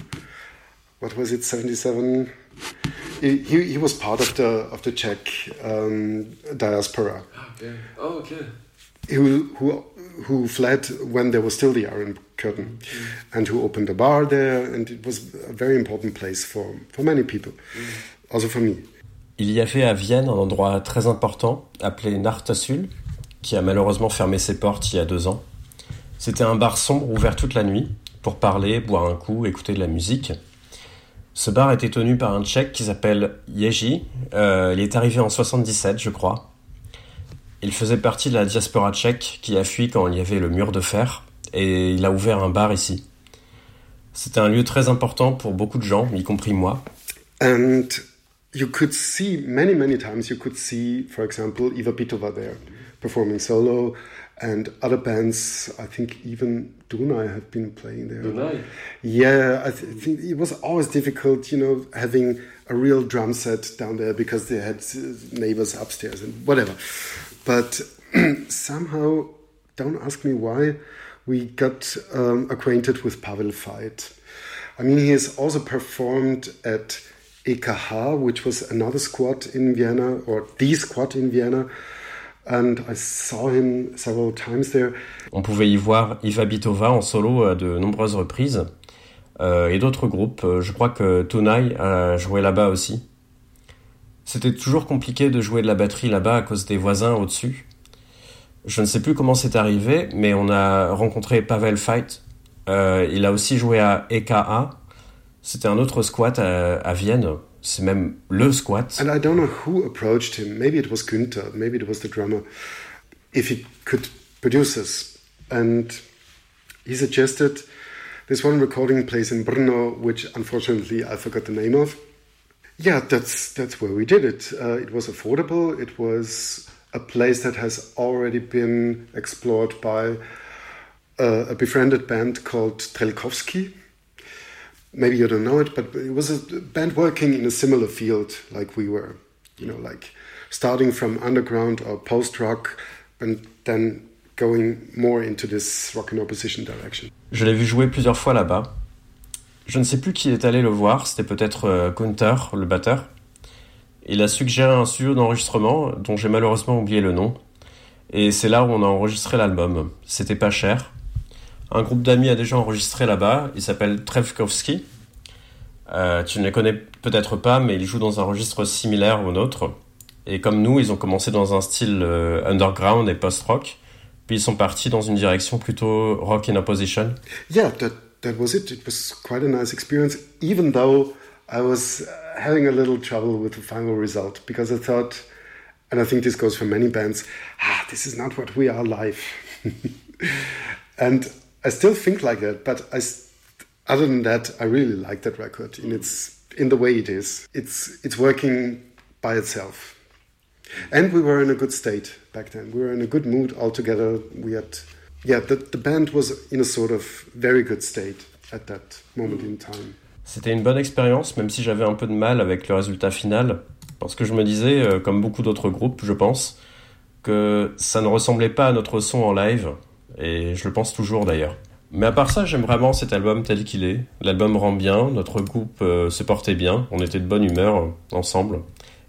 what was it, seventy-seven? He, he, he was part of the of the Czech um, diaspora. Okay. Oh, okay. Who, who who fled when there was still the Iron Curtain, mm. and who opened a bar there, and it was a very important place for, for many people, mm. also for me. Il y avait à Vienne un endroit très important appelé Nachtasyl, qui a malheureusement fermé ses portes il y a deux ans. C'était un bar sombre ouvert toute la nuit pour parler, boire un coup, écouter de la musique. Ce bar était tenu par un Tchèque qui s'appelle Jiří. Euh, il est arrivé en soixante-dix-sept, je crois. Il faisait partie de la diaspora tchèque qui a fui quand il y avait le mur de fer et il a ouvert un bar ici. C'était un lieu très important pour beaucoup de gens, y compris moi. And you could see, many, many times you could see, for example, Iva Bitova there performing solo and other bands, I think even Dunaj have been playing there. Dunaj? Yeah, I th- think it was always difficult, you know, having a real drum set down there because they had neighbors upstairs and whatever. But somehow, don't ask me why, we got um, acquainted with Pavel Fait. I mean, he has also performed at E K H, which was another squad in Vienna, or the squad in Vienna, and I saw him several times there. On pouvait y voir Iva Bitova en solo à de nombreuses reprises, euh, et d'autres groupes. Je crois que Dunaj a joué là-bas aussi. C'était toujours compliqué de jouer de la batterie là-bas à cause des voisins au-dessus. Je ne sais plus comment c'est arrivé, mais on a rencontré Pavel Fait. Euh, il a aussi joué à E K H. C'était un autre squat à, à Vienne. C'est même le squat. And I don't know who approached him. Maybe it was Günther. Maybe it was the drummer. If he could produce us. And he suggested this one recording place in Brno, which unfortunately I forgot the name of. Yeah, that's that's where we did it. Uh, it was affordable. It was a place that has already been explored by uh, a befriended band called Trelkowski. Maybe you don't know it, but it was a band working in a similar field like we were. You know, like starting from underground or post-rock and then going more into this rock and opposition direction. Je l'ai vu jouer plusieurs fois là-bas. Je ne sais plus qui est allé le voir, c'était peut-être euh, Günther, le batteur. Il a suggéré un studio d'enregistrement dont j'ai malheureusement oublié le nom. Et c'est là où on a enregistré l'album. C'était pas cher. Un groupe d'amis a déjà enregistré là-bas, il s'appelle Trelkowski. Euh, tu ne les connais peut-être pas, mais ils jouent dans un registre similaire au nôtre. Et comme nous, ils ont commencé dans un style euh, underground et post-rock, puis ils sont partis dans une direction plutôt rock in opposition. Yeah, that, that was it. It was quite a nice experience, even though I was having a little trouble with the final result, because I thought, and I think this goes for many bands, ah, this is not what we are live. And I still think like that, but I, other than that, I really like that record in its in the way it is. It's it's working by itself, and we were in a good state back then. We were in a good mood all together. We had, yeah, the the band was in a sort of very good state at that moment in time. C'était une bonne expérience, même si j'avais un peu de mal avec le résultat final, parce que je me disais, euh, comme beaucoup d'autres groupes, je pense, que ça ne ressemblait pas à notre son en live. Et je le pense toujours d'ailleurs. Mais à part ça, j'aime vraiment cet album tel qu'il est. L'album rend bien, notre groupe euh, se portait bien, on était de bonne humeur euh, ensemble.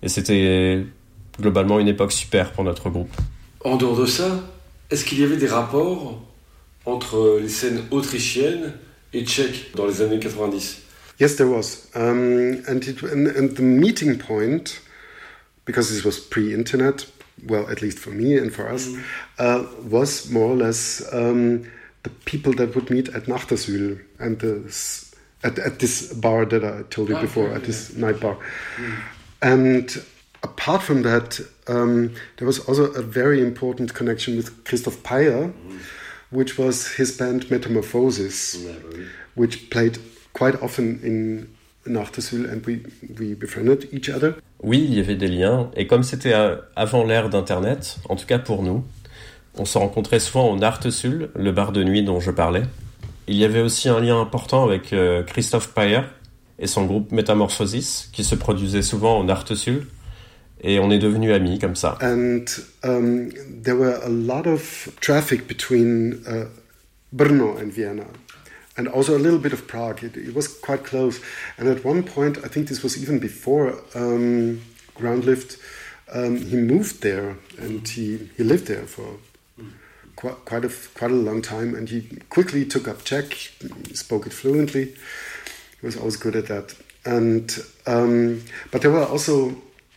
Et c'était globalement une époque super pour notre groupe. En dehors de ça, est-ce qu'il y avait des rapports entre les scènes autrichiennes et tchèques dans les années quatre-vingt-dix? Yes, there was. Um, and, it, and, and the meeting point, because this was pre-internet, well, at least for me and for us, mm. uh, was more or less um, the people that would meet at Nachtasyl and the, at, at this bar that I told you oh, before, okay, at this yeah. night bar. Mm. And apart from that, um, there was also a very important connection with Christoph Peyer, mm. which was his band Metamorphosis, yeah, really. Which played quite often in Nachtasyl, and we, we befriended each other. Oui, il y avait des liens, et comme c'était avant l'ère d'Internet, en tout cas pour nous, on se rencontrait souvent au Nachtasyl, le bar de nuit dont je parlais. Il y avait aussi un lien important avec euh, Christoph Peyer et son groupe Metamorphosis, qui se produisait souvent au Nachtasyl, et on est devenus amis comme ça. And um, there were a lot of traffic between uh, Brno and Vienna. And also a little bit of Prague. It, it was quite close. And at one point, I think this was even before um, Groundlift, um, he moved there and he, he lived there for quite quite a quite a long time. And he quickly took up Czech, spoke it fluently. He was always good at that. And um, but there were also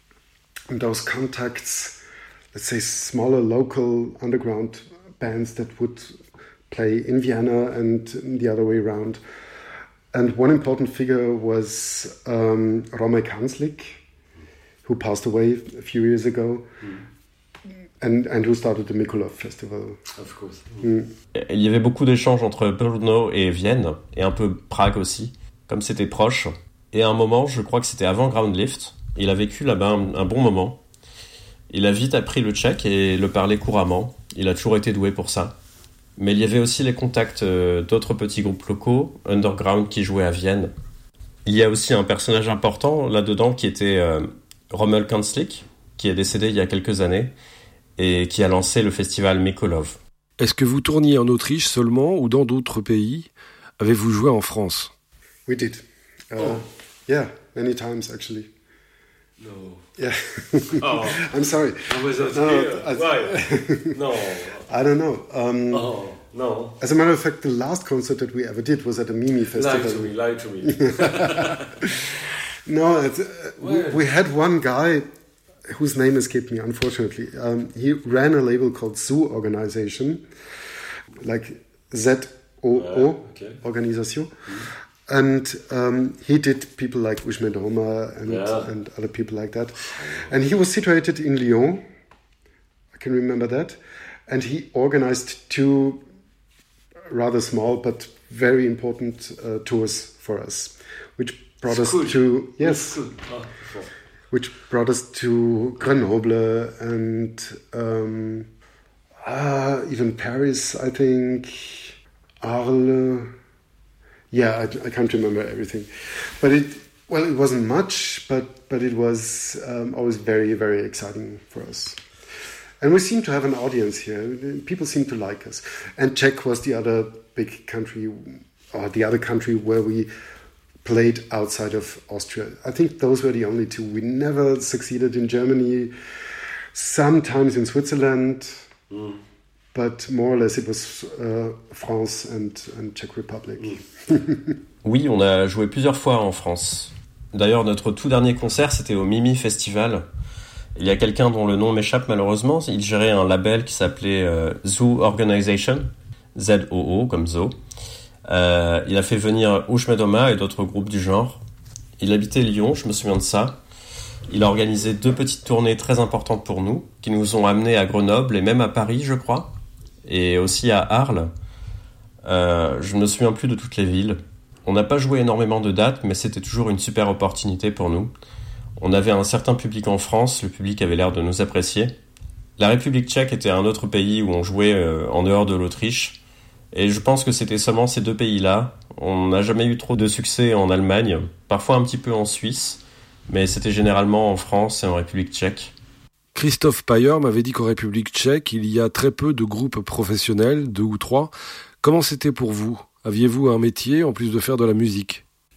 in those contacts, let's say, smaller local underground bands that would play in Vienna and the other way around. And one important figure was um, Romek Hanslik, who passed away a few years ago, mm. and, and who started the Mikulov Festival. Of course. Mm. Il y avait beaucoup d'échanges entre Brno et Vienne, et un peu Prague aussi, comme c'était proche. Et à un moment, je crois que c'était avant Groundlift, il a vécu là-bas un, un bon moment. Il a vite appris le tchèque et le parlait couramment. Il a toujours été doué pour ça. Mais il y avait aussi les contacts d'autres petits groupes locaux, underground, qui jouaient à Vienne. Il y a aussi un personnage important là-dedans qui était euh, Rommel Kanslik, qui est décédé il y a quelques années et qui a lancé le festival Mikulov. Est-ce que vous tourniez en Autriche seulement ou dans d'autres pays? Avez-vous joué en France? We did. Uh, oh. Yeah, many times actually. No. Yeah. Oh. I'm sorry. I was not no, here. I, Why? No. I don't know. Um, oh, no. As a matter of fact, the last concert that we ever did was at a Mimi festival. Lie to me, lie to me. No, it's, uh, we, we had one guy whose name escaped me, unfortunately. Um, he ran a label called Zoo Organization, like Z O O, uh, okay. Organisation. Mm. And um, he did people like Ushme Doma and, yeah. and other people like that. And he was situated in Lyon. I can remember that. And he organized two rather small but very important uh, tours for us, which brought it's us cool. to yes, cool. oh, which brought us to Grenoble and um, uh, even Paris, I think, Arles. Yeah, I, I can't remember everything, but it well, it wasn't much, but but it was um, always very very exciting for us, and we seem to have an audience here. People seem to like us, and Czech was the other big country, or the other country where we played outside of Austria. I think those were the only two. We never succeeded in Germany. Sometimes in Switzerland. Mm. But more or less it was uh, France and, and Czech Republic. Oui, on a joué plusieurs fois en France. D'ailleurs, notre tout dernier concert, c'était au Mimi Festival. Il y a quelqu'un dont le nom m'échappe malheureusement. Il gérait un label qui s'appelait euh, Zoo Organization, Z O O comme Zoo. Euh, il a fait venir Ushme Doma et d'autres groupes du genre. Il habitait Lyon, je me souviens de ça. Il a organisé deux petites tournées très importantes pour nous, qui nous ont amenés à Grenoble et même à Paris, je crois. Et aussi à Arles. Euh, je ne me souviens plus de toutes les villes. On n'a pas joué énormément de dates, mais c'était toujours une super opportunité pour nous. On avait un certain public en France, le public avait l'air de nous apprécier. La République tchèque était un autre pays où on jouait euh, en dehors de l'Autriche. Et je pense que c'était seulement ces deux pays-là. On n'a jamais eu trop de succès en Allemagne, parfois un petit peu en Suisse, mais c'était généralement en France et en République tchèque. Christoph Peyer m'avait dit qu'en République tchèque, il y a très peu de groupes professionnels, deux ou trois. Comment c'était pour vous? Aviez-vous un métier en plus de faire de la musique?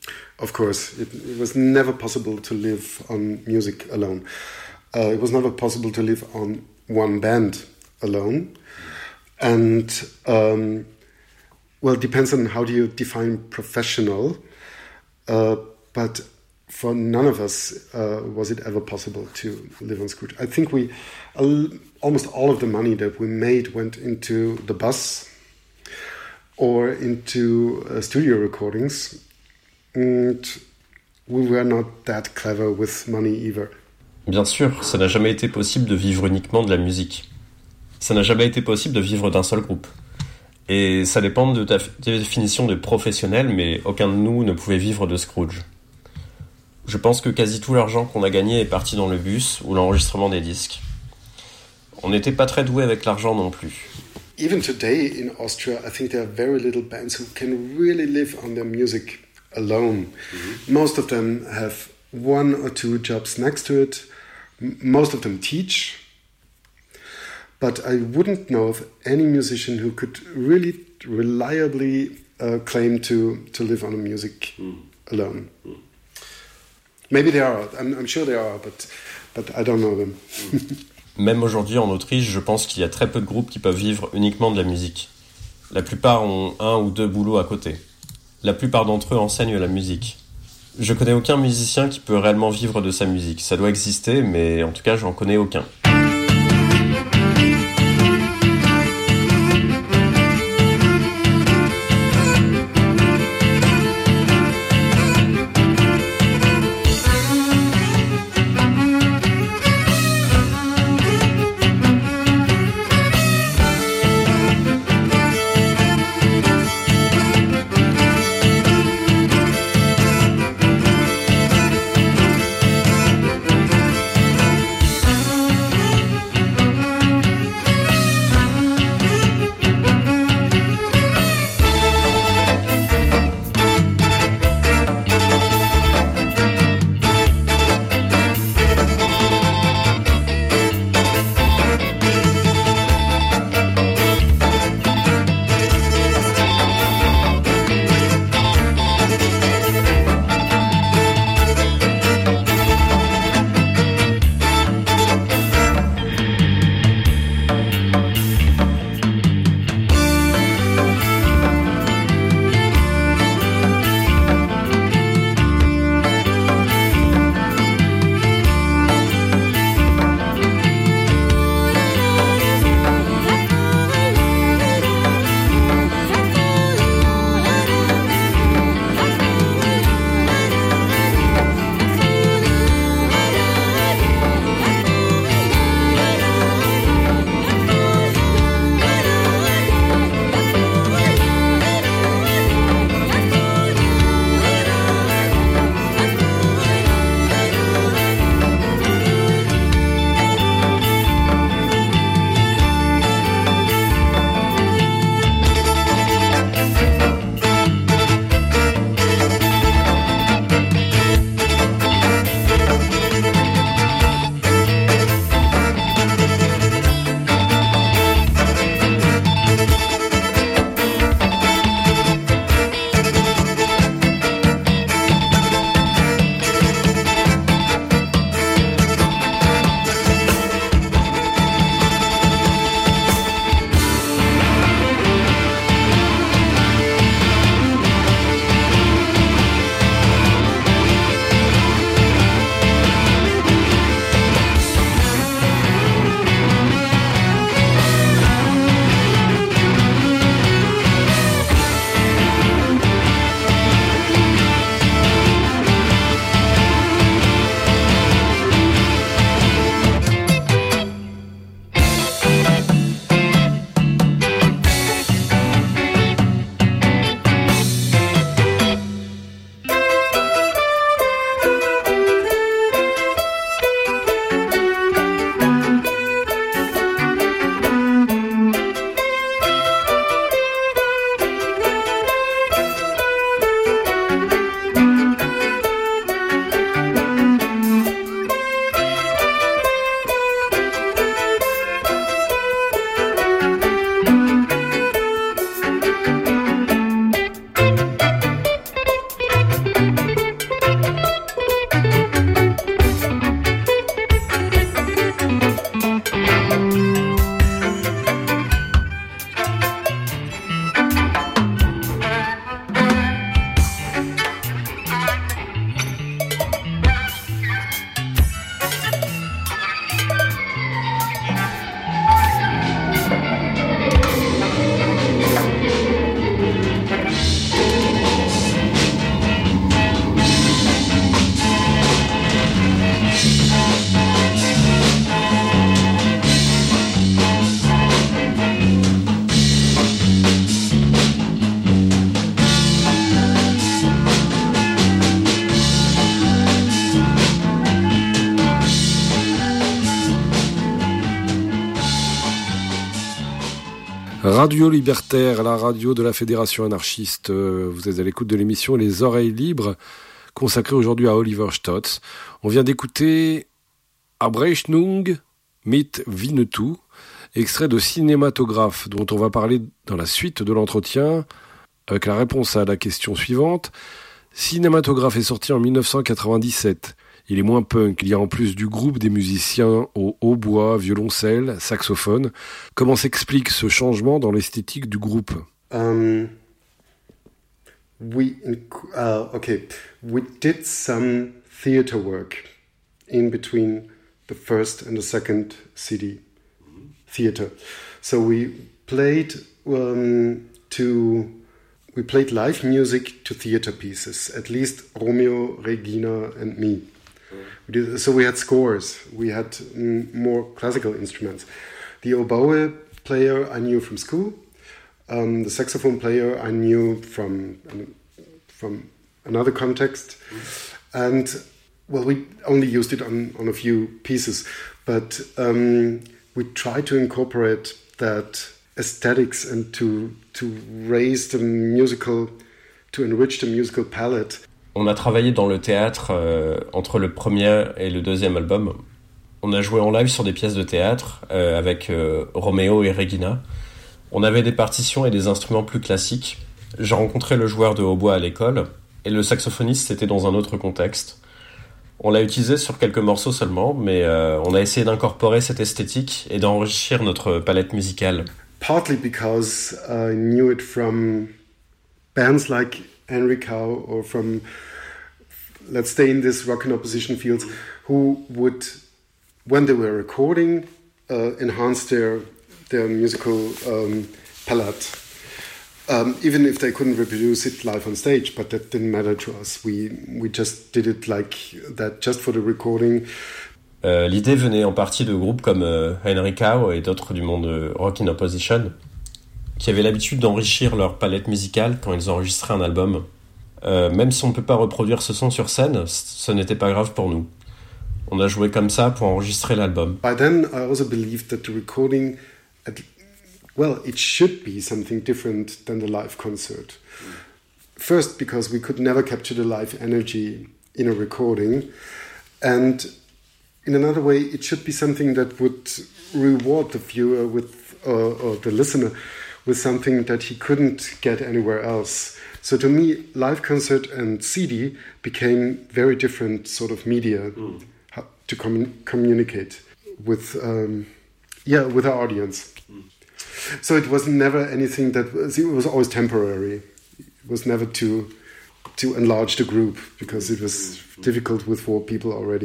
of course. It, it was never possible to live on music alone. Uh, it was never possible to live on one band alone. And, um, well, it depends on how do you define professional. Uh, but for none of us uh, was it ever possible to live on Scrooge. I think we, uh, almost all of the money that we made went into the bus or into uh, studio recordings. And we were not that clever with money either. Bien sûr, ça n'a jamais été possible de vivre uniquement de la musique. Ça n'a jamais été possible de vivre d'un seul groupe. Et ça dépend de ta définition de professionnel, mais aucun de nous ne pouvait vivre de Scrooge. Je pense que quasi tout l'argent qu'on a gagné est parti dans le bus ou l'enregistrement des disques. On n'était pas très doués avec l'argent non plus. Even today in Austria, I think there are very little bands who can really live on their music alone. Mm-hmm. Most of them have one or two jobs next to it. M- most of them teach. But I wouldn't know of any musician who could really reliably uh, claim to, to live on a music mm. alone. Mm. Maybe there are. I'm, I'm sure there are, but, but I don't know them. Même aujourd'hui en Autriche, je pense qu'il y a très peu de groupes qui peuvent vivre uniquement de la musique. La plupart ont un ou deux boulots à côté. La plupart d'entre eux enseignent la musique. Je connais aucun musicien qui peut réellement vivre de sa musique. Ça doit exister, mais en tout cas, j'en connais aucun. Radio Libertaire, la radio de la Fédération anarchiste. Vous êtes à l'écoute de l'émission Les Oreilles Libres, consacrée aujourd'hui à Oliver Stotz. On vient d'écouter Abrechnung mit Winnetou, extrait de Cinématographe, dont on va parler dans la suite de l'entretien, avec la réponse à la question suivante. Cinématographe est sorti en dix-neuf cent quatre-vingt-dix-sept. Il est moins punk. Il y a en plus du groupe des musiciens au hautbois, violoncelle, saxophone. Comment s'explique ce changement dans l'esthétique du groupe? Um, we uh, okay, we did some theater work in between the first and the second C D, theater. So we played um, to we played live music to theater pieces. At least Romeo, Regina, and me. We did, so we had scores. We had mm, more classical instruments. The oboe player I knew from school. Um, the saxophone player I knew from from another context, and well, we only used it on, on a few pieces, but um, we tried to incorporate that aesthetics and to to raise the musical, to enrich the musical palette. On a travaillé dans le théâtre euh, entre le premier et le deuxième album. On a joué en live sur des pièces de théâtre euh, avec euh, Roméo et Regina. On avait des partitions et des instruments plus classiques. J'ai rencontré le joueur de hautbois à l'école et le saxophoniste c'était dans un autre contexte. On l'a utilisé sur quelques morceaux seulement, mais euh, on a essayé d'incorporer cette esthétique et d'enrichir notre palette musicale. Partly because I knew it from bands like Henry Cow or from, let's stay in this rock and opposition fields, who would, when they were recording, uh, enhance their their musical um, palette. Um, even if they couldn't reproduce it live on stage, but that didn't matter to us. We we just did it like that, just for the recording. Euh, l'idée venait en partie de groupes comme euh, Henry Cow et d'autres du monde euh, rock in opposition, qui avaient l'habitude d'enrichir leur palette musicale quand ils enregistraient un album. Euh, même si on ne peut pas reproduire ce son sur scène, ce n'était pas grave pour nous. On a joué comme ça pour enregistrer l'album. By then, I also believed that the recording, at, well, it should be something different than the live concert. First, because we could never capture the live energy in a recording, and in another way, it should be something that would reward the viewer with, uh, or the listener, with something that he couldn't get anywhere else. So to me, live concert and C D became very different sort of media mm. how to com- communicate with, um, yeah, with our audience. Mm. So it was never anything that was, it was always temporary. It was never to to enlarge the group because it was difficult with four people already.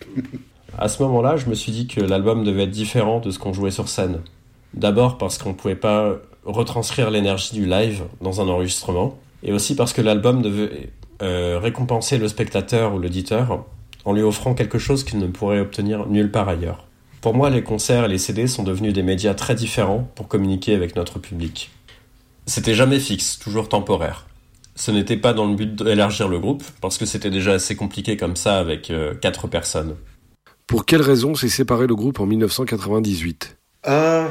À ce moment-là, je me suis dit que l'album devait être différent de ce qu'on jouait sur scène. D'abord parce qu'on ne pouvait pas retranscrire l'énergie du live dans un enregistrement, et aussi parce que l'album devait euh, récompenser le spectateur ou l'auditeur en lui offrant quelque chose qu'il ne pourrait obtenir nulle part ailleurs. Pour moi, les concerts et les C D sont devenus des médias très différents pour communiquer avec notre public. C'était jamais fixe, toujours temporaire. Ce n'était pas dans le but d'élargir le groupe, parce que c'était déjà assez compliqué comme ça avec euh, quatre personnes. Pour quelles raisons s'est séparé le groupe en dix-neuf cent quatre-vingt-dix-huit? Uh,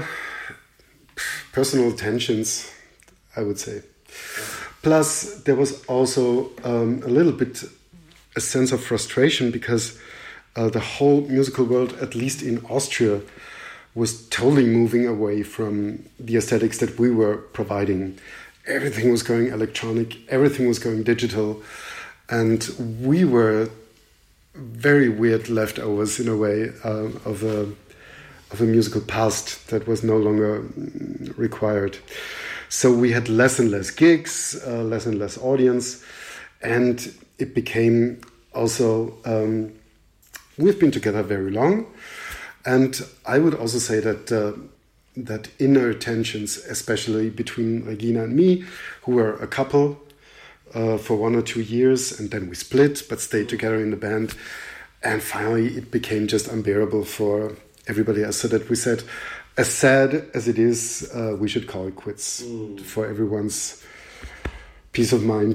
personal tensions, I would say. Plus, there was also um, a little bit a sense of frustration because uh, the whole musical world, at least in Austria, was totally moving away from the aesthetics that we were providing. Everything was going electronic, everything was going digital, and we were very weird leftovers in a way uh, of a of a musical past that was no longer required. So we had less and less gigs, uh, less and less audience, and it became also um, we've been together very long, and I would also say that uh, that inner tensions, especially between Regina and me, who were a couple uh, for one or two years, and then we split, but stayed together in the band, and finally it became just unbearable for everybody else, so that we said, as sad as it is, uh, we should call it quits mm. for everyone's peace of mind.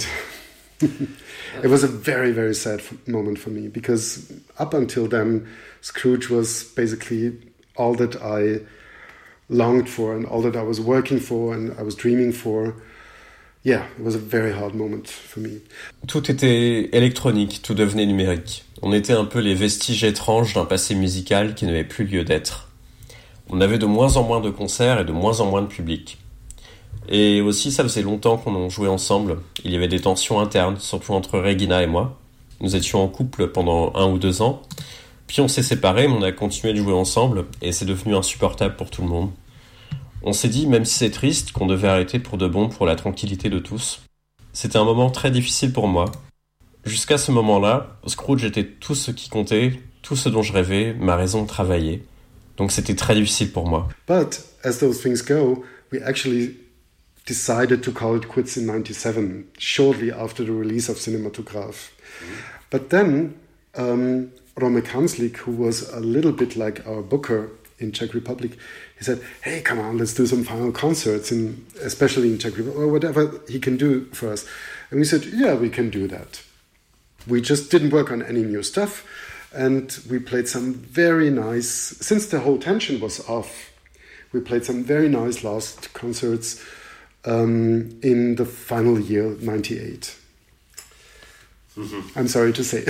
It was a very, very sad f- moment for me, because up until then, Scrooge was basically all that I longed for and all that I was working for and I was dreaming for. Yeah, it was a very hard moment for me. Tout était électronique, tout devenait numérique. On était un peu les vestiges étranges d'un passé musical qui n'avait plus lieu d'être. On avait de moins en moins de concerts et de moins en moins de public. Et aussi, ça faisait longtemps qu'on en jouait ensemble. Il y avait des tensions internes, surtout entre Regina et moi. Nous étions en couple pendant un ou deux ans. Puis on s'est séparés, mais on a continué de jouer ensemble et c'est devenu insupportable pour tout le monde. On s'est dit, même si c'est triste, qu'on devait arrêter pour de bon, pour la tranquillité de tous. C'était un moment très difficile pour moi. Jusqu'à ce moment-là, Scrooge était tout ce qui comptait, tout ce dont je rêvais, ma raison de travailler. Donc c'était très difficile pour moi. But as those things go, we actually decided to call it quits in ninety-seven, shortly after the release of Cinematograph. Mm-hmm. But then, um, Romek Hanslik, who was a little bit like our booker in Czech Republic, he said, hey, come on, let's do some final concerts, in, especially in Czech Republic, or whatever he can do for us. And we said, yeah, we can do that. We just didn't work on any new stuff, and we played some very nice, since the whole tension was off, we played some very nice last concerts um, in the final year, ninety-eight. Mm-hmm. I'm sorry to say.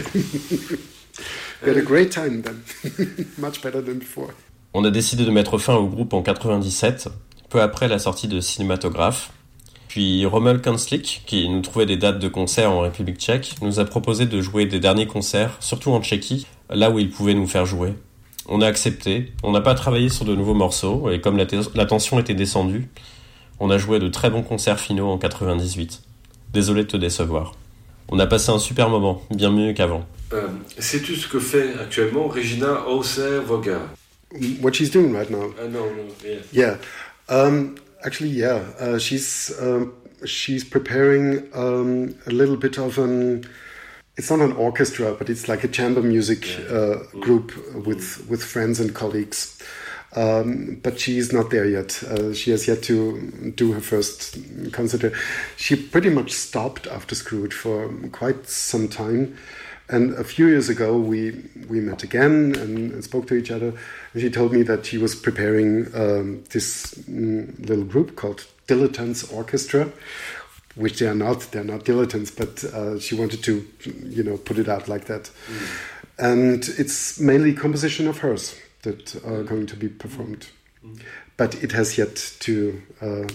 We had a great time then, much better than before. On a décidé de mettre fin au groupe en quatre-vingt-dix-sept, peu après la sortie de Cinematograph. Puis Rommel Kanslik, qui nous trouvait des dates de concerts en République tchèque, nous a proposé de jouer des derniers concerts, surtout en Tchéquie, là où il pouvait nous faire jouer. On a accepté, on n'a pas travaillé sur de nouveaux morceaux, et comme la, te- la tension était descendue, on a joué de très bons concerts finaux en quatre-vingt-dix-huit. Désolé de te décevoir. On a passé un super moment, bien mieux qu'avant. Euh, sais-tu ce que fait actuellement Regina Hauser-Voga? What she's doing right now? Uh, no, no, yeah. Yeah, um, actually, yeah. Uh, she's um, she's preparing um, a little bit of an. It's not an orchestra, but it's like a chamber music yeah. uh, group mm-hmm. with with friends and colleagues. Um, but she's not there yet. Uh, she has yet to do her first concert. She pretty much stopped after Scrooge for quite some time. And a few years ago, we, we met again and, and spoke to each other. And she told me that she was preparing um, this mm, little group called Dilettantes Orchestra, which they are not. They're not dilettantes, but uh, she wanted to, you know, put it out like that. Mm. And it's mainly composition of hers that are going to be performed. Mm. But it has yet to uh,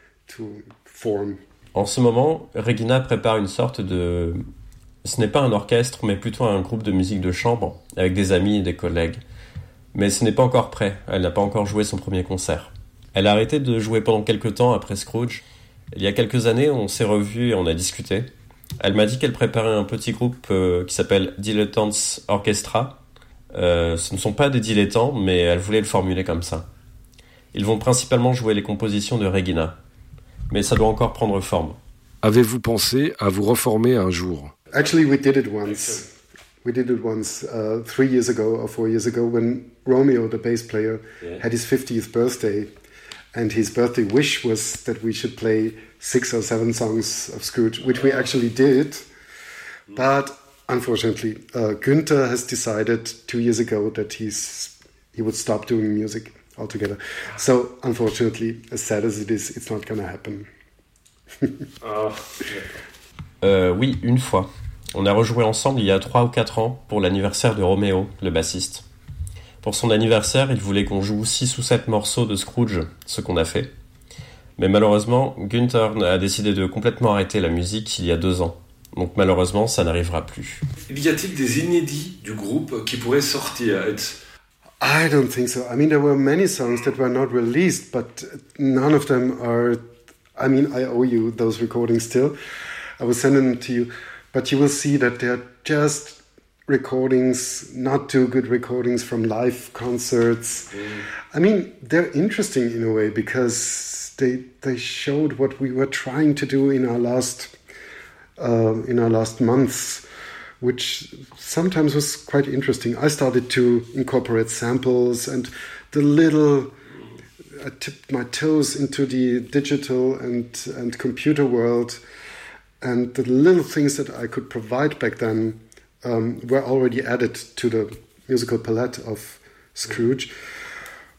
to form. En ce moment, Regina prépare une sorte de... Ce n'est pas un orchestre, mais plutôt un groupe de musique de chambre, avec des amis et des collègues. Mais ce n'est pas encore prêt, elle n'a pas encore joué son premier concert. Elle a arrêté de jouer pendant quelques temps après Scrooge. Il y a quelques années, on s'est revus et on a discuté. Elle m'a dit qu'elle préparait un petit groupe euh, qui s'appelle Dilettantes Orchestra. Euh, ce ne sont pas des dilettants, mais elle voulait le formuler comme ça. Ils vont principalement jouer les compositions de Regina. Mais ça doit encore prendre forme. Avez-vous pensé à vous reformer un jour? Actually, we did it once. We did it once, uh, three years ago or four years ago, when Romeo, the bass player, yeah. had his fiftieth birthday. And his birthday wish was that we should play six or seven songs of Scrooge, which we actually did. But unfortunately, uh, Günther has decided two years ago that he's he would stop doing music altogether. So unfortunately, as sad as it is, it's not going to happen. oh, euh, oui, une fois. On a rejoué ensemble il y a trois ou quatre ans pour l'anniversaire de Roméo, le bassiste. Pour son anniversaire, il voulait qu'on joue six ou sept morceaux de Scrooge, ce qu'on a fait. Mais malheureusement, Günther a décidé de complètement arrêter la musique il y a deux ans. Donc malheureusement, ça n'arrivera plus. Y a-t-il des inédits du groupe qui pourraient sortir? It's... I don't think so. I mean, there were many songs that were not released, but none of them are... I mean, I owe you those recordings still. I will send them to you. But you will see that they're just recordings, not too good recordings from live concerts. Mm. I mean, they're interesting in a way because they they showed what we were trying to do in our last uh, in our last months, which sometimes was quite interesting. I started to incorporate samples and the little. I tipped my toes into the digital and and computer world. And the little things that I could provide back then um, were already added to the musical palette of Scrooge.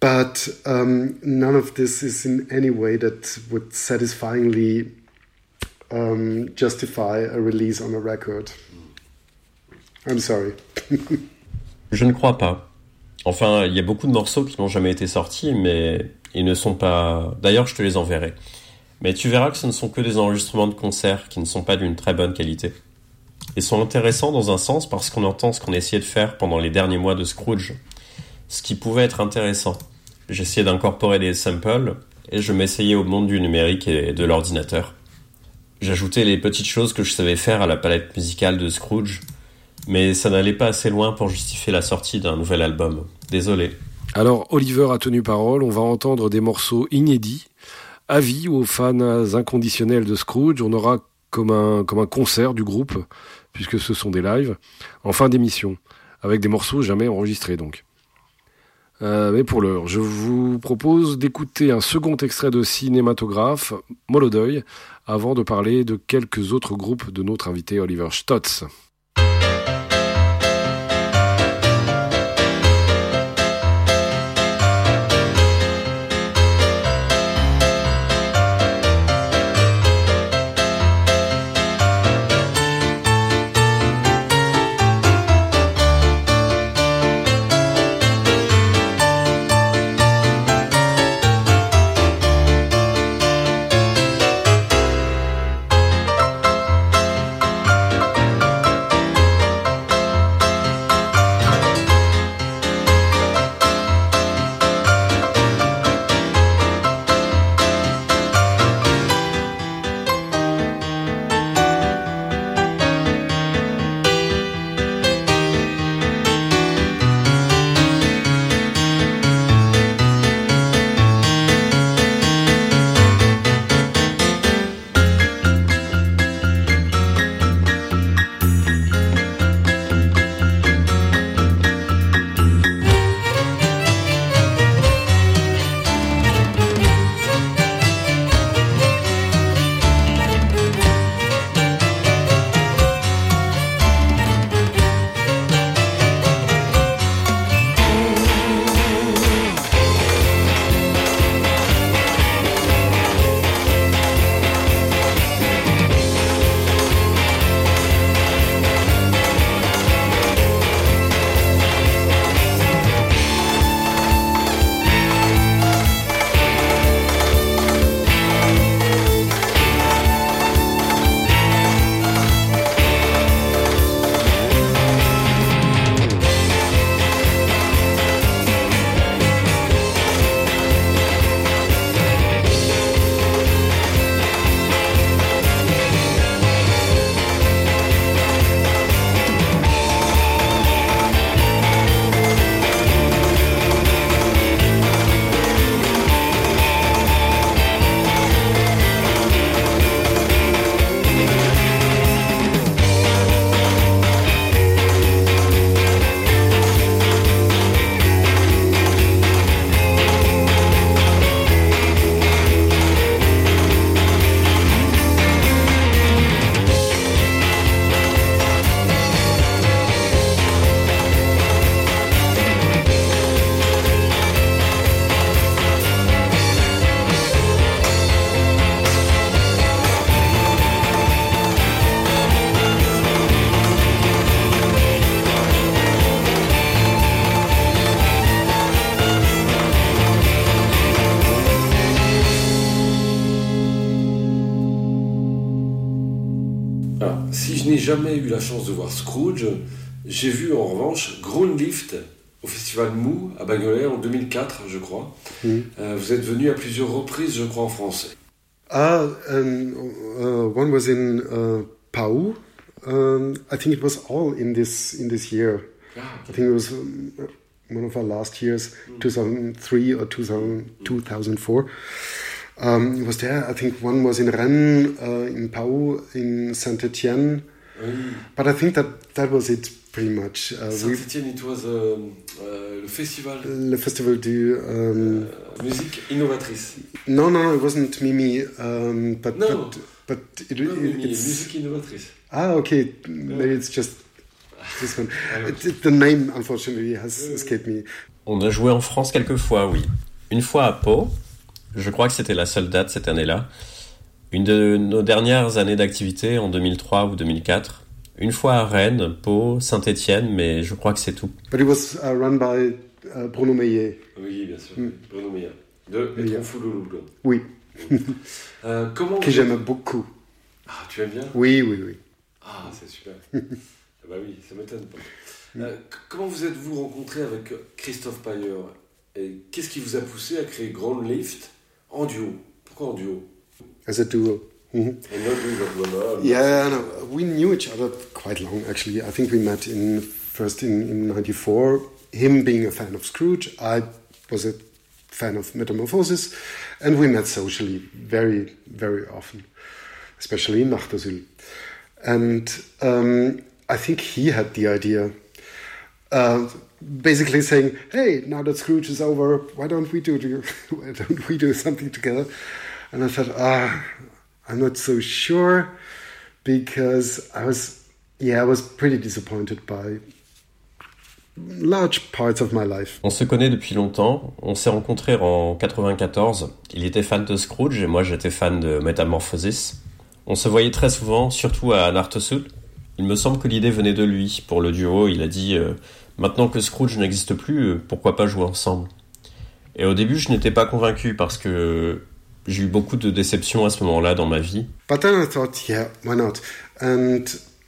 But um, none of this is in any way that would satisfyingly um, justify a release on a record. I'm sorry. Je ne crois pas. Enfin, il y a beaucoup de morceaux qui n'ont jamais été sortis, mais ils ne sont pas... D'ailleurs, je te les enverrai. Mais tu verras que ce ne sont que des enregistrements de concerts qui ne sont pas d'une très bonne qualité. Ils sont intéressants dans un sens parce qu'on entend ce qu'on essayait de faire pendant les derniers mois de Scrooge. Ce qui pouvait être intéressant. J'essayais d'incorporer des samples et je m'essayais au monde du numérique et de l'ordinateur. J'ajoutais les petites choses que je savais faire à la palette musicale de Scrooge, mais ça n'allait pas assez loin pour justifier la sortie d'un nouvel album. Désolé. Alors, Oliver a tenu parole, on va entendre des morceaux inédits. Avis aux fans inconditionnels de Scrooge, on aura comme un, comme un concert du groupe, puisque ce sont des lives, en fin d'émission, avec des morceaux jamais enregistrés donc. Euh, mais pour l'heure, je vous propose d'écouter un second extrait de Cinématographe, Molodeuil, avant de parler de quelques autres groupes de notre invité Oliver Stotz. Jamais eu la chance de voir Scrooge. J'ai vu en revanche Groundlift au festival Mou à Bagnolet en deux mille quatre, je crois. Mm. Euh, vous êtes venu à plusieurs reprises, je crois, en France. Ah, um, uh, one was in uh, Pau. Um, I think it was all in this in this year. Ah, okay. I think it was um, one of our last years, mm. two thousand three or two thousand, mm. two thousand four. Um, it was there. I think one was in Rennes, uh, in Pau, in Saint-Étienne. Mm. But I think that that was it pretty much. Uh, Saint-Étienne, it was uh, uh, le festival. Le festival du um, uh, musique innovatrice. No, no, no, it wasn't Mimi. Um, but no, but but it, no, it, Mimi, it's musique innovatrice. Ah, okay. Maybe it's just this one. It, the name, unfortunately, has escaped me. On a joué en France quelques fois, oui. Une fois à Pau, je crois que c'était la seule date cette année-là. Une de nos dernières années d'activité, en deux mille trois ou deux mille quatre. Une fois à Rennes, Pau, Saint-Étienne, mais je crois que c'est tout. But it was uh, run by uh, Bruno Meillet. Oui, bien sûr. Mm. Bruno Meillet. De Meillet. Foulouloulou. Oui. euh, comment que vous... j'aime beaucoup. Ah, tu aimes bien? Oui, oui, oui. Ah, c'est super. Ah bah oui, ça m'étonne pas. Euh, comment vous êtes-vous rencontré avec Christophe Payer? Et qu'est-ce qui vous a poussé à créer Ground Lift en duo? Pourquoi en duo? As a duo. Mm-hmm. And not with a drummer, yeah, no, we knew each other quite long, actually. I think we met in first in, in ninety-four. Him being a fan of Scrooge, I was a fan of Metamorphosis, and we met socially very, very often, especially in Nacht Asyl. And um, I think he had the idea, uh, basically saying, "Hey, now that Scrooge is over, why don't we do why don't we do something together?" And I thought, ah, I'm not so sure, because I was, yeah, I was pretty disappointed by large parts of my life. On se connaît depuis longtemps. On s'est rencontrés en quatre-vingt-quatorze. Il était fan de Scrooge et moi j'étais fan de Metamorphosis. On se voyait très souvent, surtout à Nachtosud. Il me semble que l'idée venait de lui. Pour le duo, il a dit euh, « Maintenant que Scrooge n'existe plus, euh, pourquoi pas jouer ensemble ?» Et au début, je n'étais pas convaincu parce que j'ai eu beaucoup de déceptions à ce moment-là dans ma vie. But then I thought, yeah, why not? And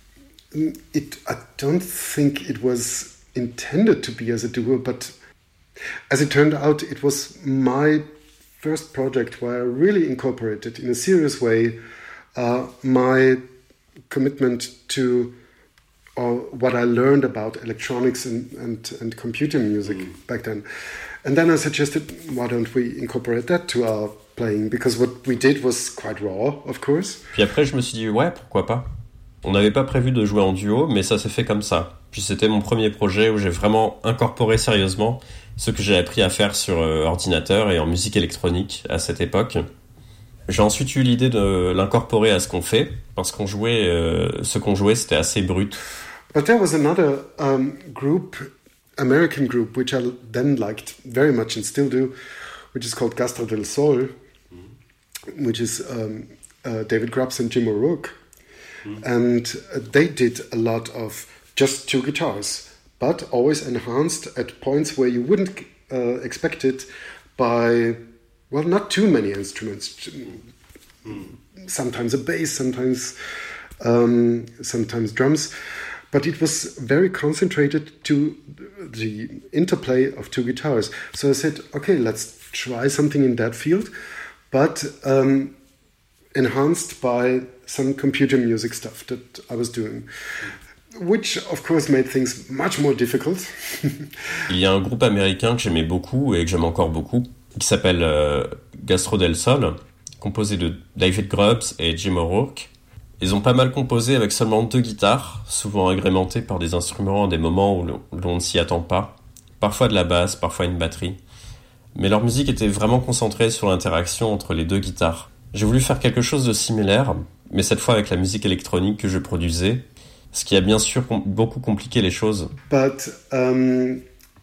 it, I don't think it was intended to be as a duo, but as it turned out, it was my first project where I really incorporated in a serious way uh, my commitment to or what I learned about electronics and, and, and computer music mm. back then. And then I suggested, why don't we incorporate that to our playing? Because what we did was quite raw, of course. Puis après, je me suis dit, ouais, pourquoi pas? On n'avait pas prévu de jouer en duo, mais ça s'est fait comme ça. Puis c'était mon premier projet où j'ai vraiment incorporé sérieusement ce que j'ai appris à faire sur euh, ordinateur et en musique électronique à cette époque. J'ai ensuite eu l'idée de l'incorporer à ce qu'on fait, parce qu'on jouait, euh, ce qu'on jouait, c'était assez brut. But there was another um, group, American group, which I then liked very much and still do, which is called Gastra del Sol, mm-hmm. which is um, uh, David Grubbs and Jim O'Rourke. Mm-hmm. And uh, they did a lot of just two guitars, but always enhanced at points where you wouldn't uh, expect it by, well, not too many instruments. Mm. Sometimes a bass, sometimes um, sometimes drums. But it was very concentrated to the interplay of two guitars. So I said, okay, let's try something in that field, but um, enhanced by some computer music stuff that I was doing. Which, of course, made things much more difficult. Il y a un groupe américain que j'aimais beaucoup et que j'aime encore beaucoup, qui s'appelle euh, Gastro del Sol, composé de David Grubbs et Jim O'Rourke. Ils ont pas mal composé avec seulement deux guitares, souvent agrémentées par des instruments à des moments où l'on, où l'on ne s'y attend pas. Parfois de la basse, parfois une batterie. Mais leur musique était vraiment concentrée sur l'interaction entre les deux guitares. J'ai voulu faire quelque chose de similaire, mais cette fois avec la musique électronique que je produisais, ce qui a bien sûr com- beaucoup compliqué les choses. But um,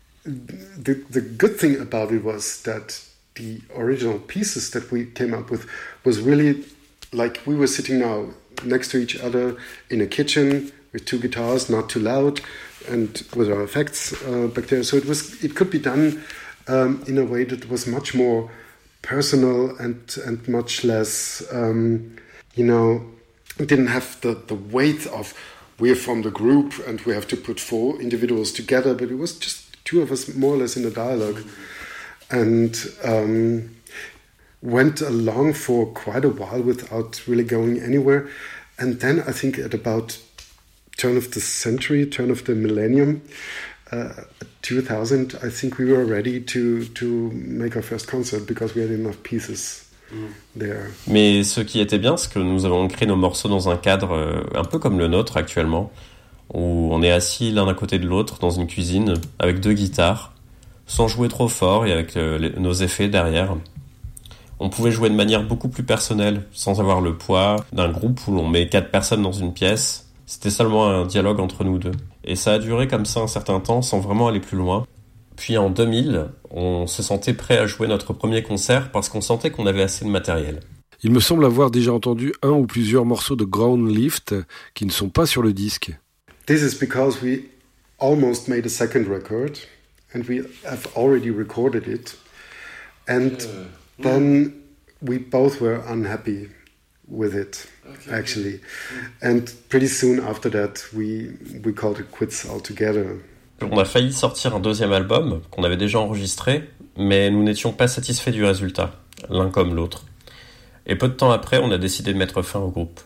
the, the good thing about it was that the original pieces that we came up with was really like we were sitting now next to each other in a kitchen with two guitars, not too loud, and with our effects uh, back there. So it was it could be done um, in a way that was much more personal and and much less, um, you know, didn't have the, the weight of we're from the group and we have to put four individuals together, but it was just two of us more or less in a dialogue. Mm-hmm. And um, went along for quite a while without really going anywhere. And then I think at about turn of the century, turn of the millennium, uh, two thousand, I think we were ready to, to make our first concert because we had enough pieces. There. Mais ce qui était bien, c'est que nous avons créé nos morceaux dans un cadre euh, un peu comme le nôtre actuellement, où on est assis l'un à côté de l'autre dans une cuisine avec deux guitares, sans jouer trop fort et avec euh, les, nos effets derrière. On pouvait jouer de manière beaucoup plus personnelle, sans avoir le poids d'un groupe où l'on met quatre personnes dans une pièce. C'était seulement un dialogue entre nous deux. Et ça a duré comme ça un certain temps sans vraiment aller plus loin. Puis en deux mille, on se sentait prêt à jouer notre premier concert parce qu'on sentait qu'on avait assez de matériel. Il me semble avoir déjà entendu un ou plusieurs morceaux de Ground Lift qui ne sont pas sur le disque. This is because we almost made a second record and we have already recorded it. And uh, then we both were unhappy with it, okay, actually. And pretty soon after that, we, we called it quits altogether. On a failli sortir un deuxième album qu'on avait déjà enregistré, mais nous n'étions pas satisfaits du résultat, l'un comme l'autre. Et peu de temps après, on a décidé de mettre fin au groupe.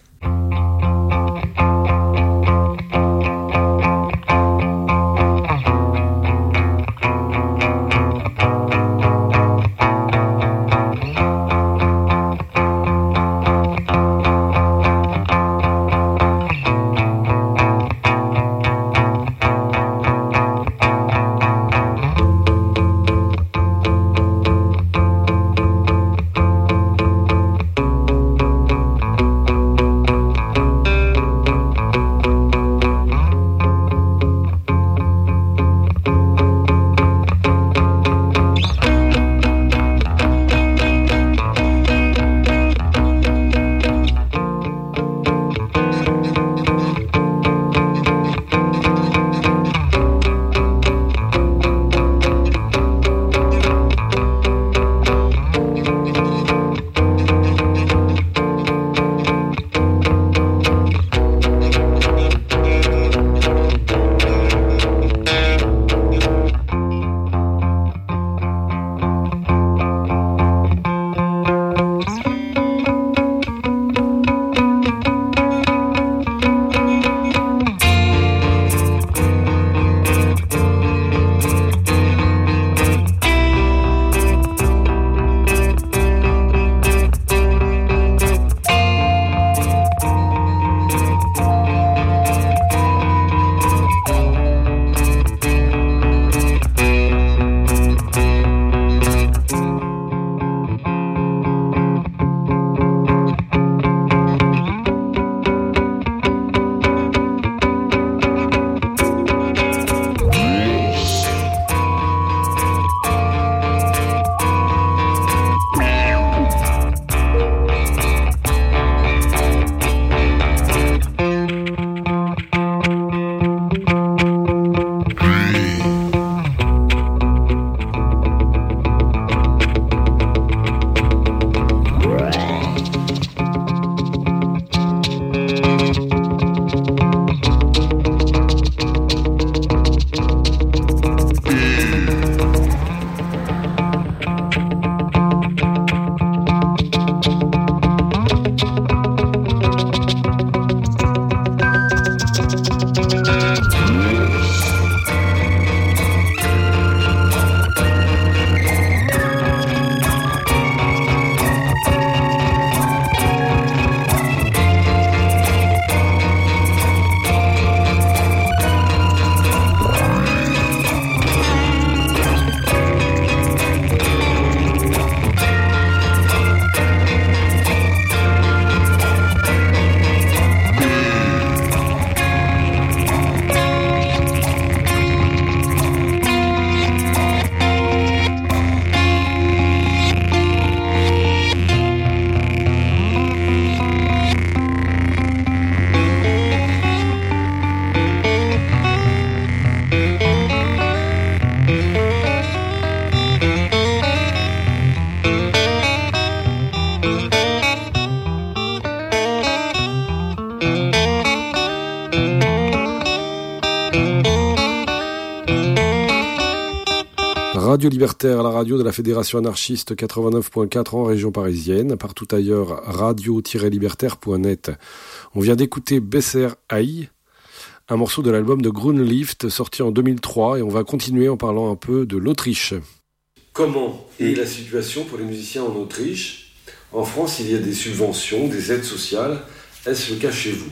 Radio Libertaire, la radio de la Fédération anarchiste quatre-vingt-neuf point quatre en région parisienne, partout ailleurs radio tiret libertaire point net. On vient d'écouter Besser Ai, un morceau de l'album de Groundlift sorti en deux mille trois, et on va continuer en parlant un peu de l'Autriche. Comment est la situation pour les musiciens en Autriche? En France, il y a des subventions, des aides sociales. Est-ce le cas chez vous?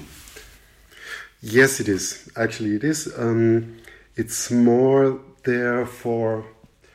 Yes, it is. Actually, it is. Um, it's more there for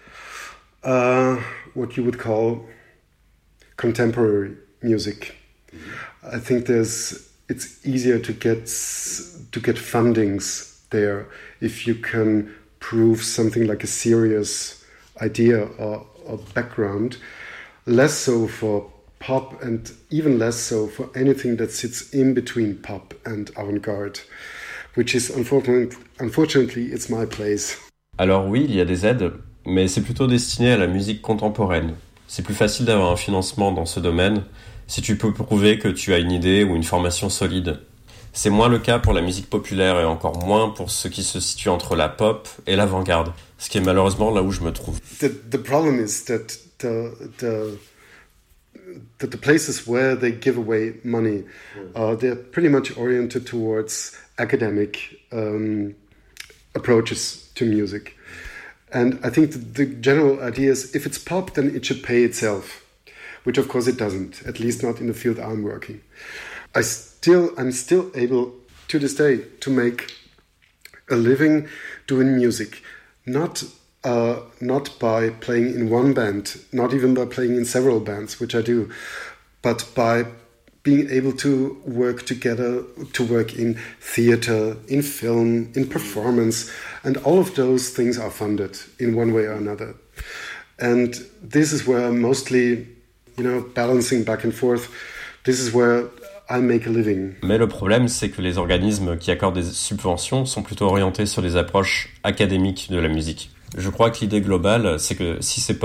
uh, what you would call contemporary music. Mm-hmm. I think there's it's easier to get to get fundings there if you can prove something like a serious idea or, or background. Less so for pop, and even less so for anything that sits in between pop and avant-garde, which is unfortunately, unfortunately it's my place. Alors oui, il y a des aides, mais c'est plutôt destiné à la musique contemporaine. C'est plus facile d'avoir un financement dans ce domaine si tu peux prouver que tu as une idée ou une formation solide. C'est moins le cas pour la musique populaire et encore moins pour ce qui se situe entre la pop et l'avant-garde, ce qui est malheureusement là où je me trouve. The, the problem is that the, the, that the places where they give away money, uh, they're pretty much oriented towards academic um, approaches to music. And I think the general idea is if it's pop, then it should pay itself, which of course it doesn't, at least not in the field I'm working. I still, I'm still able to this day to make a living doing music, not uh, not by playing in one band, not even by playing in several bands, which I do, but by being able to work together, to work in theater, in film, in performance, and all of those things are funded in one way or another. And this is where mostly, you know, balancing back and forth, this is where I make a living. Mais le problème, c'est que les organismes qui accordent des subventions sont plutôt orientés sur des approches académiques de la musique. Je crois que l'idée globale, c'est que si c'est pas